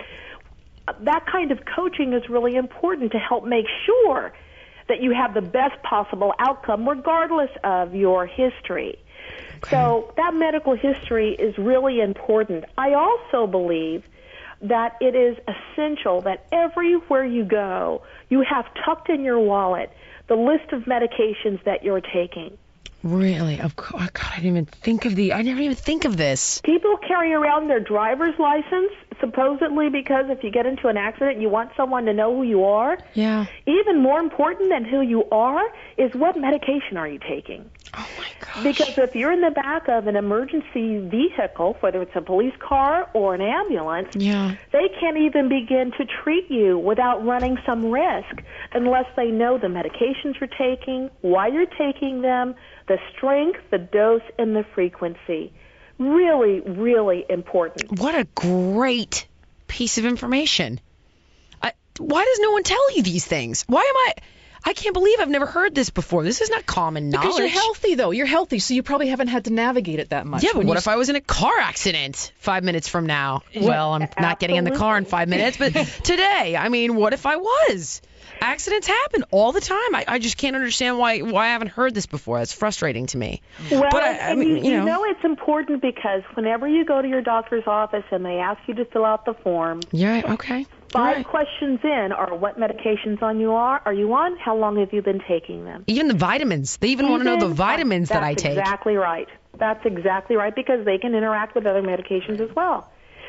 Speaker 6: That kind of coaching is really important to help make sure that you have the best possible outcome regardless of your history. Okay. So that medical history is really important. I also believe that it is essential that everywhere you go, you have tucked in your wallet the list of medications that you're taking.
Speaker 4: Really? Of course. God, I didn't even think of the. I never even think of this.
Speaker 6: People carry around their driver's license, supposedly because if you get into an accident, you want someone to know who you are.
Speaker 4: Yeah.
Speaker 6: Even more important than who you are is what medication are you taking.
Speaker 4: Oh my gosh.
Speaker 6: Because if you're in the back of an emergency vehicle, whether it's a police car or an ambulance,
Speaker 4: Yeah.
Speaker 6: they can't even begin to treat you without running some risk unless they know the medications you're taking, why you're taking them, the strength, the dose, and the frequency. Really, really important.
Speaker 4: What a great piece of information. I, why does no one tell you these things? Why am I... I can't believe I've never heard this before. This is not common knowledge.
Speaker 5: Because you're healthy, though. You're healthy, so you probably haven't had to navigate it that much.
Speaker 4: Yeah, but
Speaker 5: When
Speaker 4: what
Speaker 5: you
Speaker 4: if I was in a car accident five minutes from now? Well, I'm not getting in the car in five minutes, but today, I mean, what if I was? Accidents happen all the time. I, I just can't understand why why I haven't heard this before. It's frustrating to me.
Speaker 6: Well,
Speaker 4: but I, I
Speaker 6: and
Speaker 4: mean,
Speaker 6: you,
Speaker 4: you
Speaker 6: you
Speaker 4: know.
Speaker 6: know it's important because whenever you go to your doctor's office and they ask you to fill out the form,
Speaker 4: Yeah, okay.
Speaker 6: five
Speaker 4: Right.
Speaker 6: questions in are what medications on you are are you on? How long have you been taking them?
Speaker 4: Even the vitamins. They even want to know the
Speaker 6: Even-
Speaker 4: vitamins that I
Speaker 6: That's
Speaker 4: take.
Speaker 6: exactly right. That's exactly right because they can interact with other medications as well.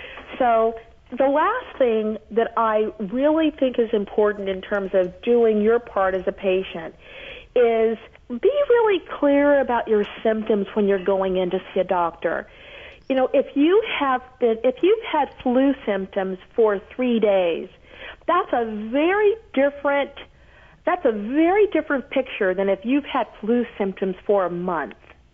Speaker 6: So the last thing that I really think is important in terms of doing your part as a patient is be really clear about your symptoms when you're going in to see a doctor. You know, if you have been, if you've had flu symptoms for three days, that's a very different, that's a very different picture than if you've had flu symptoms for a month.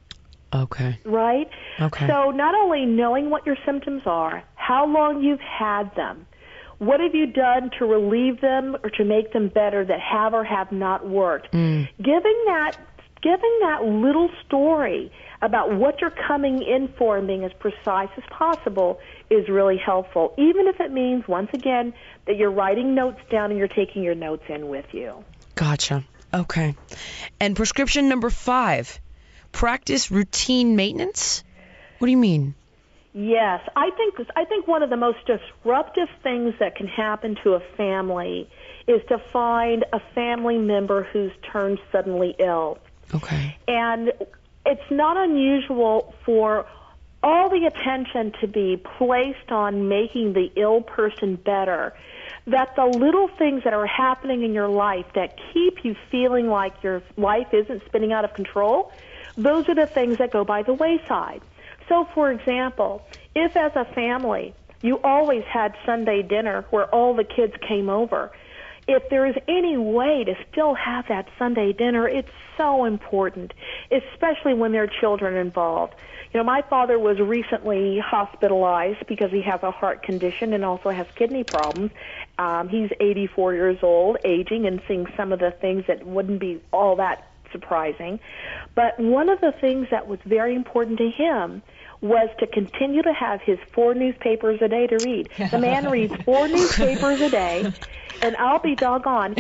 Speaker 4: Okay.
Speaker 6: Right?
Speaker 4: Okay.
Speaker 6: So not only knowing what your symptoms are, how long you've had them, what have you done to relieve them or to make them better that have or have not worked,
Speaker 4: Mm.
Speaker 6: giving that giving that little story about what you're coming in for and being as precise as possible is really helpful, even if it means, once again, that you're writing notes down and you're taking your notes in with you.
Speaker 4: Gotcha. Okay. And prescription number five, practice routine maintenance? What do you mean?
Speaker 6: Yes, I think I think one of the most disruptive things that can happen to a family is to find a family member who's turned suddenly ill.
Speaker 4: Okay.
Speaker 6: And it's not unusual for all the attention to be placed on making the ill person better, that the little things that are happening in your life that keep you feeling like your life isn't spinning out of control, those are the things that go by the wayside. So, for example, if as a family you always had Sunday dinner where all the kids came over, if there is any way to still have that Sunday dinner, it's so important, especially when there are children involved. You know, my father was recently hospitalized because he has a heart condition and also has kidney problems. Um, he's eighty-four years old, aging, and seeing some of the things that wouldn't be all that surprising. But one of the things that was very important to him was to continue to have his four newspapers a day to read. The man reads four newspapers a day, and I'll be doggone.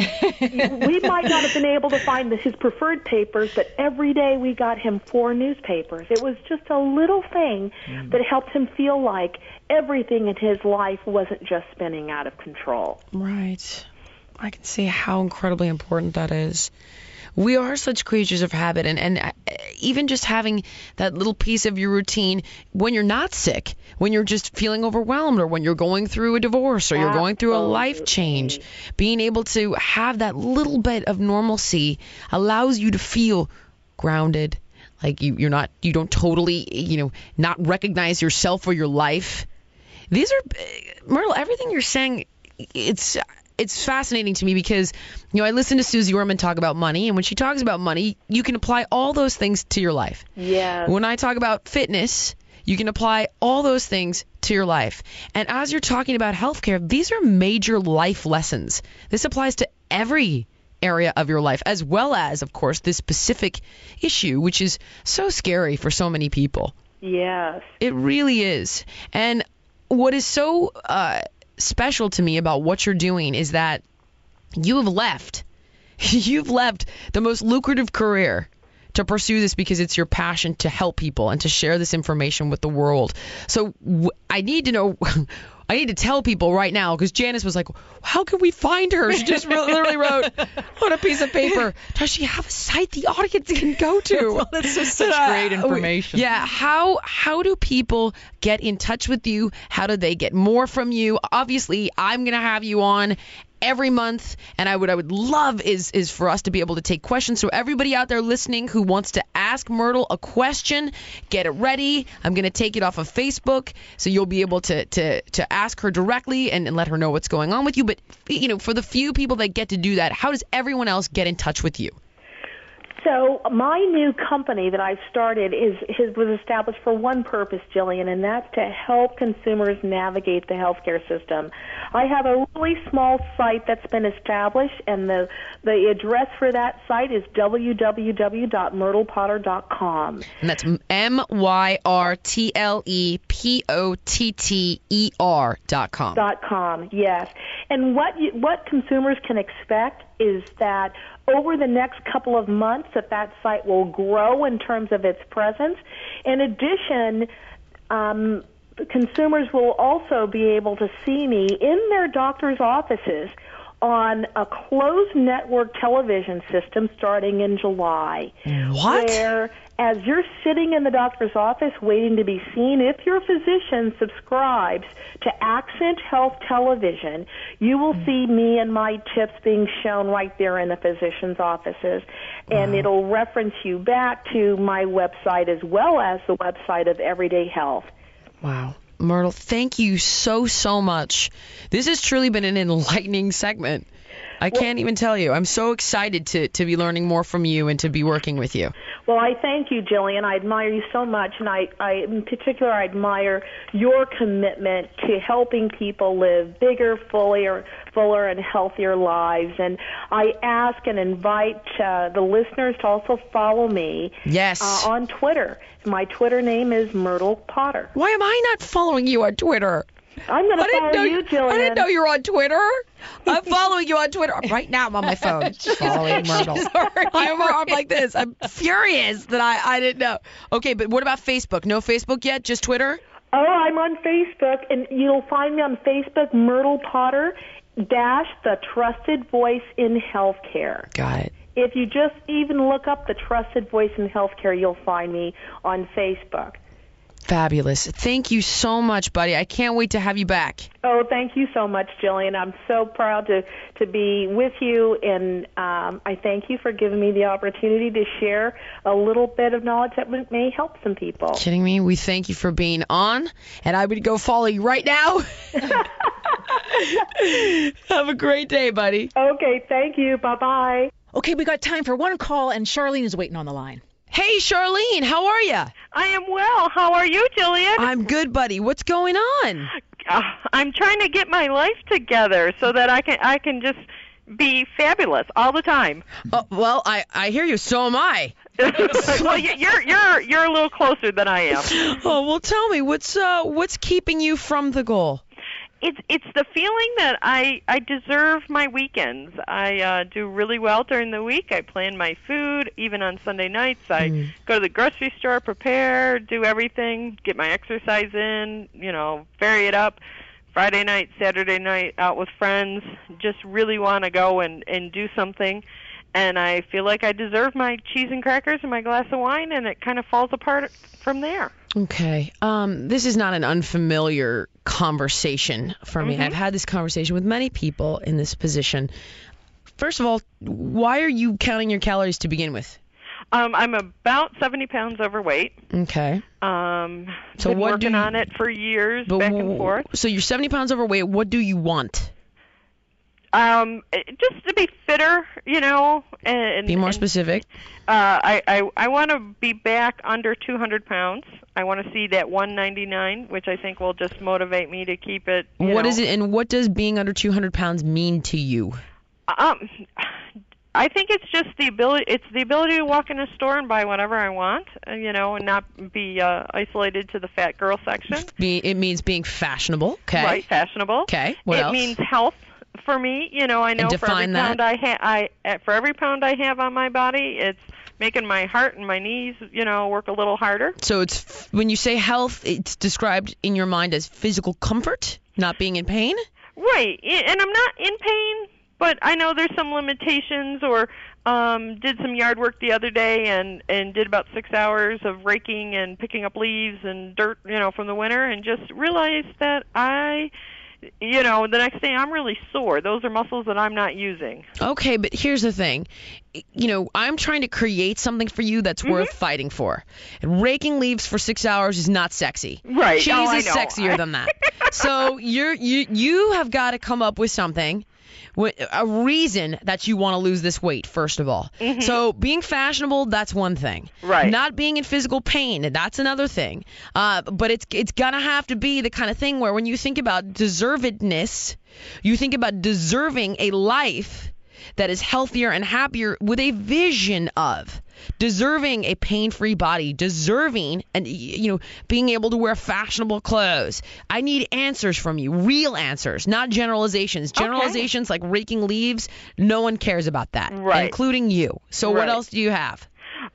Speaker 6: We might not have been able to find the, his preferred papers, but every day we got him four newspapers. It was just a little thing mm. that helped him feel like everything in his life wasn't just spinning out of control.
Speaker 4: Right. I can see how incredibly important that is. We are such creatures of habit, and, and even just having that little piece of your routine when you're not sick, when you're just feeling overwhelmed, or when you're going through a divorce, or you're going through a life change, being able to have that little bit of normalcy allows you to feel grounded, like you, you're not, you don't totally, you know, not recognize yourself or your life. These are, Myrtle, everything you're saying, it's... It's fascinating to me because, you know, I listen to Susie Orman talk about money, and when she talks about money, you can apply all those things to your life.
Speaker 6: Yeah.
Speaker 4: When I talk about fitness, you can apply all those things to your life. And as you're talking about healthcare, these are major life lessons. This applies to every area of your life, as well as, of course, this specific issue, which is so scary for so many people.
Speaker 6: Yes.
Speaker 4: It really is. And what is so... Uh, special to me about what you're doing is that you have left you've left the most lucrative career to pursue this because it's your passion to help people and to share this information with the world. So w- I need to know I need to tell people right now, because Janice was like, how can we find her? She just literally wrote on a piece of paper, does she have a site the audience can go to?
Speaker 5: Well, that's just such
Speaker 4: uh,
Speaker 5: great information.
Speaker 4: Yeah. How how do people get in touch with you? How do they get more from you? Obviously, I'm going to have you on every month, and I would I would love is is for us to be able to take questions. So everybody out there listening who wants to ask Myrtle a question, get it ready. I'm going to take it off of Facebook, so you'll be able to to to ask her directly and, and let her know what's going on with you. But you know, for the few people that get to do that, how does everyone else get in touch with you?
Speaker 6: So my new company that I've started is, is was established for one purpose, Jillian, and that's to help consumers navigate the healthcare system. I have a really small site that's been established, and the the address for that site is w w w dot myrtle potter dot com.
Speaker 4: And that's M Y R T L E P O T T E R dot com.
Speaker 6: Dot com, yes. And what you, what consumers can expect is that over the next couple of months that that site will grow in terms of its presence. In addition, um, consumers will also be able to see me in their doctor's offices on a closed network television system starting in July.
Speaker 4: What?
Speaker 6: Where, as you're sitting in the doctor's office waiting to be seen, if your physician subscribes to Accent Health Television, you will see me and my tips being shown right there in the physician's offices. And wow. It'll reference you back to my website as well as the website of Everyday Health.
Speaker 4: Wow. Myrtle, thank you so, so much. This has truly been an enlightening segment. I well, can't even tell you. I'm so excited to, to be learning more from you and to be working with you.
Speaker 6: Well, I thank you, Jillian. I admire you so much, and I, I in particular, I admire your commitment to helping people live bigger, fuller, fuller and healthier lives. And I ask and invite uh, the listeners to also follow me
Speaker 4: yes.
Speaker 6: uh, on Twitter. My Twitter name is Myrtle Potter.
Speaker 4: Why am I not following you on Twitter?
Speaker 6: I'm going to follow
Speaker 4: know,
Speaker 6: you, Jillian.
Speaker 4: I didn't know you were on Twitter. I'm following you on Twitter. Right now, I'm on my phone. Following Myrtle. Sorry. I'm, I'm like this. I'm furious that I, I didn't know. Okay, but what about Facebook? No Facebook yet? Just Twitter?
Speaker 6: Oh, I'm on Facebook, and you'll find me on Facebook, Myrtle Potter. dash the trusted voice in healthcare.
Speaker 4: Got it.
Speaker 6: If you just even look up the trusted voice in healthcare, you'll find me on Facebook.
Speaker 4: Fabulous. Thank you so much, buddy. I can't wait to have you back.
Speaker 6: Oh, thank you so much, Jillian. I'm so proud to, to be with you, and um, I thank you for giving me the opportunity to share a little bit of knowledge that may help some people.
Speaker 4: Kidding me? We thank you for being on, and I would go follow you right now. Have a great day, buddy.
Speaker 6: Okay, thank you. Bye-bye.
Speaker 5: Okay, we got time for one call, and Charlene is waiting on the line.
Speaker 4: Hey, Charlene, how are you?
Speaker 7: I am well. How are you, Jillian?
Speaker 4: I'm good, buddy. What's going on?
Speaker 7: Uh, I'm trying to get my life together so that I can I can just be fabulous all the time.
Speaker 4: Oh, well, I, I hear you. So am I.
Speaker 7: Well, you- you're you're you're a little closer than I am.
Speaker 4: Oh, well, tell me, what's uh what's keeping you from the goal?
Speaker 7: It's it's the feeling that I I deserve my weekends. I uh, do really well during the week. I plan my food. Even on Sunday nights, I
Speaker 4: Mm.
Speaker 7: go to the grocery store, prepare, do everything, get my exercise in. You know, vary it up. Friday night, Saturday night, out with friends. Just really want to go and and do something. And I feel like I deserve my cheese and crackers and my glass of wine, and it kind of falls apart from there.
Speaker 4: Okay. Um, this is not an unfamiliar conversation for me.
Speaker 7: Mhm.
Speaker 4: I've had this conversation with many people in this position. First of all, why are you counting your calories to begin with?
Speaker 7: Um, I'm about seventy pounds overweight.
Speaker 4: Okay.
Speaker 7: Um,
Speaker 4: So
Speaker 7: been
Speaker 4: what do
Speaker 7: working
Speaker 4: you-
Speaker 7: on it for years,
Speaker 4: But
Speaker 7: back
Speaker 4: w-
Speaker 7: and forth.
Speaker 4: So you're seventy pounds overweight. What do you want?
Speaker 7: Um, it- just to be fitter, you know, and
Speaker 4: Be more
Speaker 7: and,
Speaker 4: specific.
Speaker 7: Uh, I I, I want to be back under two hundred pounds. I want to see that one ninety-nine, which I think will just motivate me to keep it. You
Speaker 4: What
Speaker 7: know.
Speaker 4: is it, and what does being under two hundred pounds mean to you?
Speaker 7: Um, I think it's just the ability. It's the ability to walk in a store and buy whatever I want, uh, you know, and not be uh, isolated to the fat girl section.
Speaker 4: Be, it means being fashionable. Okay.
Speaker 7: Right, fashionable.
Speaker 4: Okay. What
Speaker 7: it
Speaker 4: else?
Speaker 7: means health for me. You know, I know for every
Speaker 4: define that.
Speaker 7: pound I ha- I uh, for every pound I have on my body, it's making my heart and my knees, you know, work a little harder.
Speaker 4: So it's f- when you say health, it's described in your mind as physical comfort, not being in pain.
Speaker 7: Right, I- and I'm not in pain, but I know there's some limitations. Or um, did some yard work the other day and and did about six hours of raking and picking up leaves and dirt, you know, from the winter, and just realized that I, you know, the next day I'm really sore. Those are muscles that I'm not using.
Speaker 4: Okay, but here's the thing. You know, I'm trying to create something for you that's
Speaker 7: Mm-hmm.
Speaker 4: worth fighting for. And raking leaves for six hours is not sexy.
Speaker 7: Right.
Speaker 4: Cheese
Speaker 7: Oh, I
Speaker 4: is
Speaker 7: know.
Speaker 4: sexier than that. So you're you you have got to come up with something, with a reason that you want to lose this weight. First of all, so being fashionable, that's one thing.
Speaker 7: Mm-hmm. Right.
Speaker 4: Not being in physical pain, that's another thing. Uh, but it's it's gonna have to be the kind of thing where when you think about deservedness, you think about deserving a life that is healthier and happier with a vision of deserving a pain-free body, deserving and you know being able to wear fashionable clothes. I need answers from you, real answers, not generalizations. Generalizations like raking leaves, no one cares about that,
Speaker 7: Right.
Speaker 4: including you. So what
Speaker 7: Right.
Speaker 4: else do you have?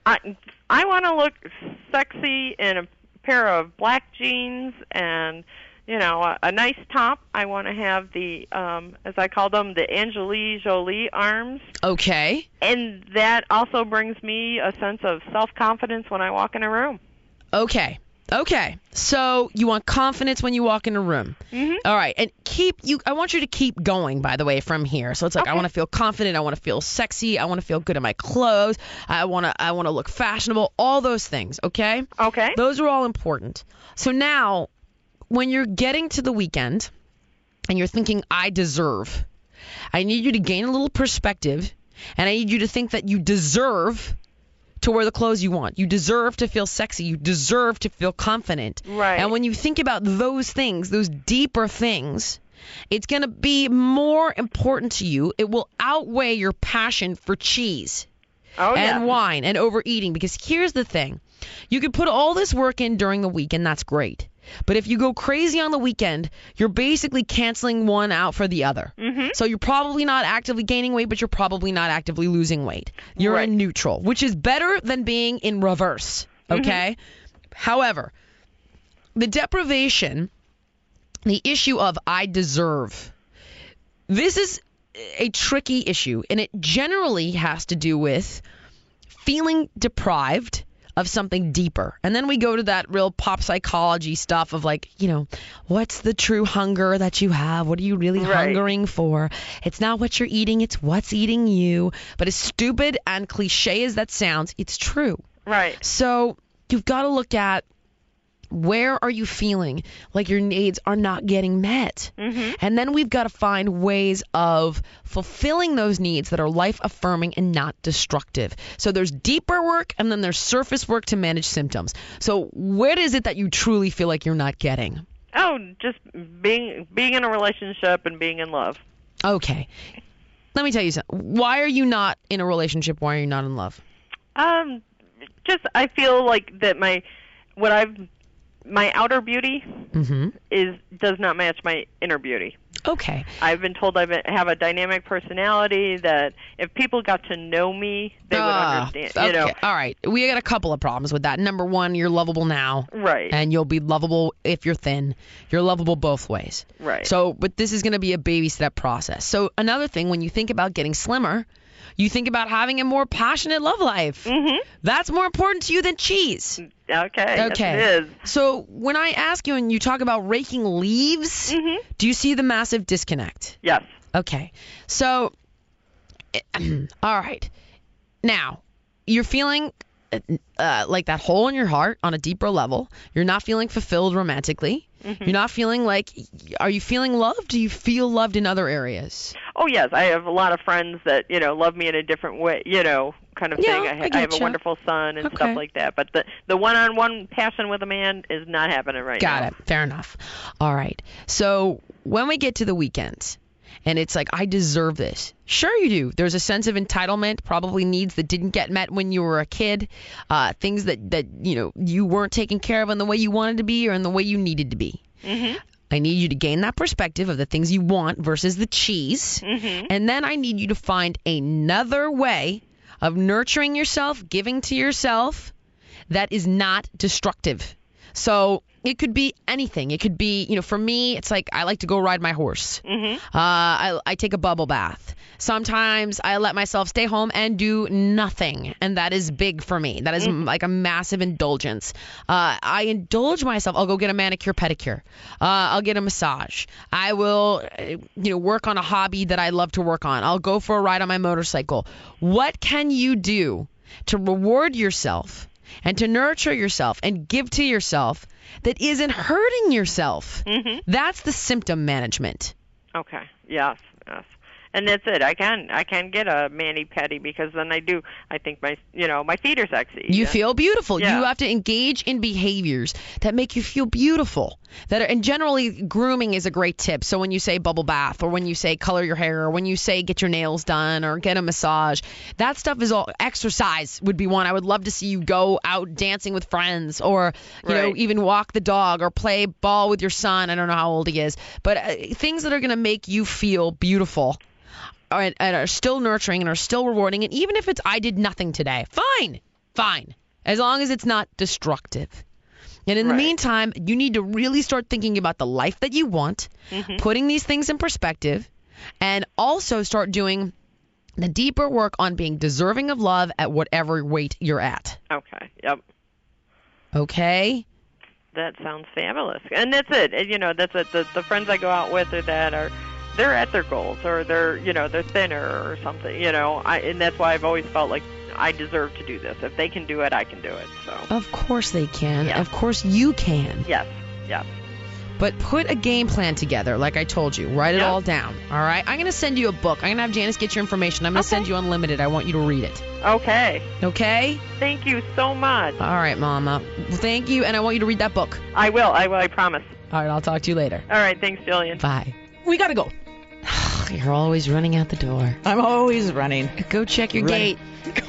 Speaker 7: I I want to look sexy in a pair of black jeans and, you know, a, a nice top. I want to have the, um, as I call them, the Angelina Jolie arms.
Speaker 4: Okay.
Speaker 7: And that also brings me a sense of self-confidence when I walk in a room.
Speaker 4: Okay. Okay. So you want confidence when you walk in a room.
Speaker 7: Mhm.
Speaker 4: All right. And keep you I want you to keep going, by the way, from here. So it's like I
Speaker 7: Okay.
Speaker 4: want to feel confident, I want to feel sexy, I want to feel good in my clothes, I want to I want to look fashionable, all those things, okay?
Speaker 7: Okay.
Speaker 4: Those are all important. So now when you're getting to the weekend and you're thinking I deserve, I need you to gain a little perspective, and I need you to think that you deserve to wear the clothes you want. You deserve to feel sexy. You deserve to feel confident.
Speaker 7: Right.
Speaker 4: And when you think about those things, those deeper things, it's going to be more important to you. It will outweigh your passion for cheese
Speaker 7: Oh,
Speaker 4: and
Speaker 7: yeah.
Speaker 4: wine and overeating. Because here's the thing. You could put all this work in during the week, and that's great. But if you go crazy on the weekend, you're basically canceling one out for the other.
Speaker 7: Mhm.
Speaker 4: So you're probably not actively gaining weight, but you're probably not actively losing weight. You're
Speaker 7: Right.
Speaker 4: in neutral, which is better than being in reverse. Okay? However, the deprivation, the issue of I deserve, this is a tricky issue, and it generally has to do with feeling deprived of something deeper. And then we go to that real pop psychology stuff of like, you know, what's the true hunger that you have? What are you really
Speaker 7: Right.
Speaker 4: hungering for? It's not what you're eating, it's what's eating you. But as stupid and cliche as that sounds, it's true.
Speaker 7: Right.
Speaker 4: So you've got to look at, where are you feeling like your needs are not getting met?
Speaker 7: Mm-hmm.
Speaker 4: And then we've got to find ways of fulfilling those needs that are life affirming and not destructive. So there's deeper work and then there's surface work to manage symptoms. So what is it that you truly feel like you're not getting?
Speaker 7: Oh, just being being in a relationship and being in love.
Speaker 4: Okay. Let me tell you something. Why are you not in a relationship? Why are you not in love?
Speaker 7: Um, just I feel like that my what I've my outer beauty
Speaker 4: Mm-hmm.
Speaker 7: is does not match my inner beauty.
Speaker 4: Okay.
Speaker 7: I've been told I have a dynamic personality that if people got to know me, they would
Speaker 4: Ah,
Speaker 7: understand.
Speaker 4: okay.
Speaker 7: You know,
Speaker 4: All right. We got a couple of problems with that. Number one, you're lovable now.
Speaker 7: right?
Speaker 4: And you'll be lovable if you're thin. You're lovable both ways.
Speaker 7: Right.
Speaker 4: So, but this is going to be a baby step process. So another thing, when you think about getting slimmer, you think about having a more passionate love life.
Speaker 7: Mhm.
Speaker 4: That's more important to you than cheese.
Speaker 7: Okay.
Speaker 4: Okay.
Speaker 7: Yes, it is.
Speaker 4: So when I ask you and you talk about raking leaves,
Speaker 7: Mhm.
Speaker 4: do you see the massive disconnect?
Speaker 7: Yes.
Speaker 4: Okay. So, all right. Now, you're feeling uh, like that hole in your heart on a deeper level. You're not feeling fulfilled romantically.
Speaker 7: Mm-hmm.
Speaker 4: You're not feeling like, are you feeling loved? Do you feel loved in other areas?
Speaker 7: Oh yes, I have a lot of friends that you know love me in a different way. You know, kind of
Speaker 4: Yeah,
Speaker 7: thing. I,
Speaker 4: I
Speaker 7: ha- I have a
Speaker 4: getcha.
Speaker 7: wonderful son and
Speaker 4: Okay.
Speaker 7: stuff like that. But the the one-on-one passion with a man is not happening right
Speaker 4: Got
Speaker 7: now.
Speaker 4: it. Fair enough. All right. So when we get to the weekend, and it's like, I deserve this. Sure you do. There's a sense of entitlement, probably needs that didn't get met when you were a kid, uh, things that, that, you know, you weren't taken care of in the way you wanted to be or in the way you needed to be.
Speaker 7: Mhm.
Speaker 4: I need you to gain that perspective of the things you want versus the cheese.
Speaker 7: Mhm.
Speaker 4: And then I need you to find another way of nurturing yourself, giving to yourself that is not destructive. So it could be anything. It could be, you know, for me, it's like I like to go ride my horse.
Speaker 7: Mhm.
Speaker 4: Uh, I, I take a bubble bath. Sometimes I let myself stay home and do nothing, and that is big for me. That is m like a massive indulgence. Uh, I indulge myself. I'll go get a manicure, pedicure. Uh, I'll get a massage. I will, uh, you know, work on a hobby that I love to work on. I'll go for a ride on my motorcycle. What can you do to reward yourself and to nurture yourself and give to yourself that isn't hurting yourself?
Speaker 7: Mhm.
Speaker 4: That's the symptom management.
Speaker 7: Okay. Yes. Yes. And that's it. I can I can get a mani pedi because then I do. I think my you know my feet are sexy.
Speaker 4: You
Speaker 7: And-
Speaker 4: feel beautiful.
Speaker 7: Yeah.
Speaker 4: You have to engage in behaviors that make you feel beautiful. That are, and generally, grooming is a great tip. So when you say bubble bath, or when you say color your hair, or when you say get your nails done, or get a massage, that stuff is all. Exercise would be one. I would love to see you go out dancing with friends, or you know
Speaker 7: Right.
Speaker 4: even walk the dog, or play ball with your son. I don't know how old he is, but uh, things that are going to make you feel beautiful. And, and are still nurturing and are still rewarding. And even if it's I did nothing today, fine, fine, as long as it's not destructive. And in the
Speaker 7: Right.
Speaker 4: meantime, you need to really start thinking about the life that you want,
Speaker 7: Mhm.
Speaker 4: putting these things in perspective, and also start doing the deeper work on being deserving of love at whatever weight you're at.
Speaker 7: Okay. Yep.
Speaker 4: Okay?
Speaker 7: That sounds fabulous. And that's it. And, You know, that's it. The the friends I go out with are that are they're at their goals or they're you know they're thinner or something. You know, I and that's why I've always felt like I deserve to do this. If they can do it, I can do it. So
Speaker 4: Of course they can.
Speaker 7: Yeah.
Speaker 4: Of course you can.
Speaker 7: yes, yes.
Speaker 4: But put a game plan together, like I told you. Write it
Speaker 7: Yeah.
Speaker 4: all down. All right? I'm going to send you a book. I'm going to have Janice get your information. I'm going to
Speaker 7: Okay.
Speaker 4: send you unlimited. I want you to read it.
Speaker 7: Okay.
Speaker 4: Okay?
Speaker 7: Thank you so much.
Speaker 4: All right, Mama. Well, thank you, and I want you to read that book.
Speaker 7: I will. I will. I promise.
Speaker 4: All right, I'll talk to you later.
Speaker 7: All right. Thanks, Jillian.
Speaker 4: Bye.
Speaker 5: We gotta go.
Speaker 4: You're always running out the door.
Speaker 5: I'm always running.
Speaker 4: Go check your
Speaker 5: Running.
Speaker 4: gate.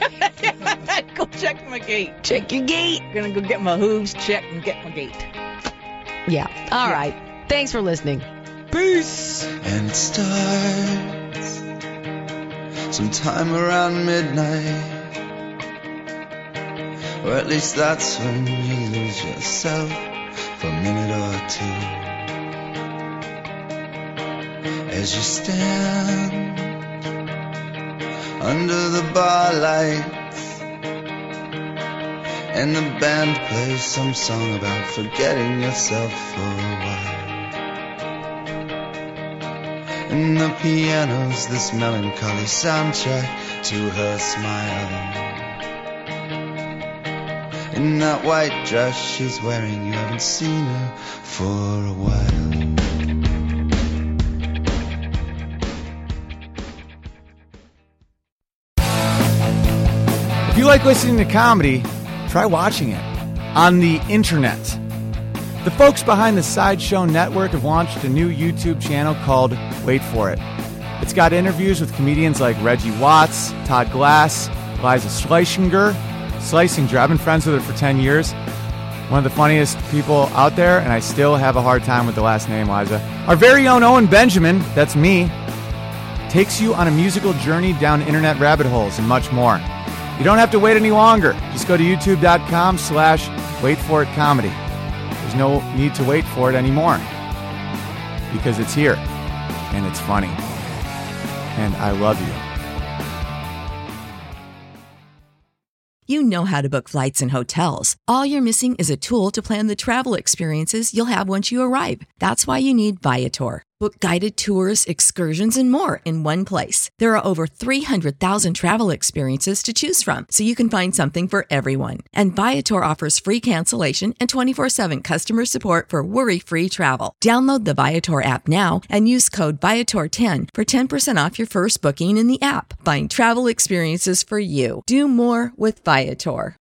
Speaker 5: Go check my gate.
Speaker 4: Check your gate.
Speaker 5: Gonna go get my hooves checked and get my gate.
Speaker 4: Yeah. All right. Thanks for listening. Peace.
Speaker 8: And it starts sometime around midnight, or at least that's when you lose yourself for a minute or two. as you stand under the bar lights, and the band plays some song about forgetting yourself for a while. And the piano's this melancholy soundtrack to her smile. In that white dress she's wearing, you haven't seen her for a while.
Speaker 9: If you like listening to comedy, try watching it on the internet. The folks behind the Sideshow Network have launched a new YouTube channel called Wait For It. It's got interviews with comedians like Reggie Watts, Todd Glass, Liza Schlesinger. Schlesinger, I've been friends with her for ten years. One of the funniest people out there, and I still have a hard time with the last name, Liza. Our very own Owen Benjamin, that's me, takes you on a musical journey down internet rabbit holes and much more. You don't have to wait any longer. Just go to youtube.com slash wait for it comedy. There's no need to wait for it anymore because it's here and it's funny. And I love you.
Speaker 10: You know how to book flights and hotels. All you're missing is a tool to plan the travel experiences you'll have once you arrive. That's why you need Viator. Book guided tours, excursions, and more in one place. There are over three hundred thousand travel experiences to choose from, so you can find something for everyone. And Viator offers free cancellation and twenty-four seven customer support for worry-free travel. Download the Viator app now and use code Viator ten for ten percent off your first booking in the app. Find travel experiences for you. Do more with Viator.